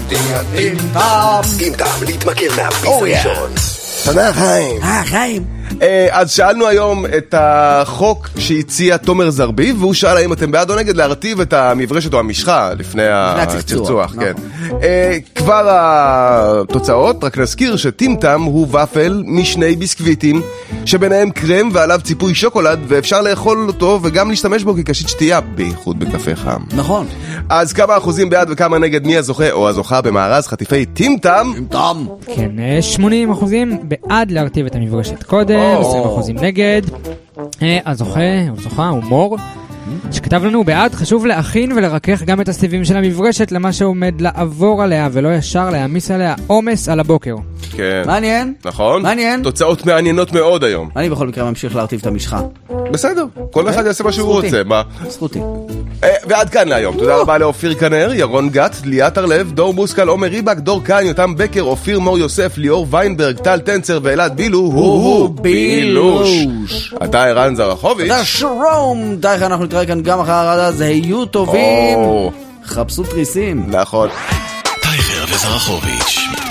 עם טעם להתמכר מהביס הראשון. תודה חיים. אה חיים. אז שאלנו היום את החוק שהציע תומר זרביב, והוא שאל האם אתם בעד או נגד להרטיב את המברשת או המשחה לפני הצחצוח. כבר התוצאות, רק נזכיר שטימטם הוא ופל משני ביסקוויטים, שביניהם קרם ועליו ציפוי שוקולד, ואפשר לאכול אותו וגם להשתמש בו כקשית שתייה, בייחוד בקפה חם. נכון. אז כמה אחוזים בעד וכמה נגד מי הזוכה או הזוכה במארז חטיפי טימטם? טימטם. כן, שמונים אחוזים בעד להרטיב את המברשת קודם, עשרים אחוזים נגד. הזוכה, הזוכה, הוא מור, שכתב לנו בעד, חשוב להכין ולרכך גם את הסיבים של המברשת למה שעומד לעבור עליה ולא ישר להעמיס עליה עומס על הבוקר. כן. מעניין. נכון. מעניין. תוצאות מעניינות מאוד היום. אני בכל מקרה ממשיך להרטיב את המשחה. בסדר, כל אחד יעשה מה שהוא רוצה. זכותי. ועד כאן להיום. תודה רבה לאופיר כנר, ירון גת, ליאת הרלב, דור מוסקל, עומר ריבק, דור קין, יותם בקר, אופיר מור יוסף, ליאור ויינברג, טל טנצר ואלעד בילו, הוא בילוש. אתה ערן זרחוביץ'. אתה שרום. די, אנחנו נתראה כאן גם אחרי הרעדה, זה היו טובים. חפשו תריסים. נכון. טייכר וזרחוביץ'.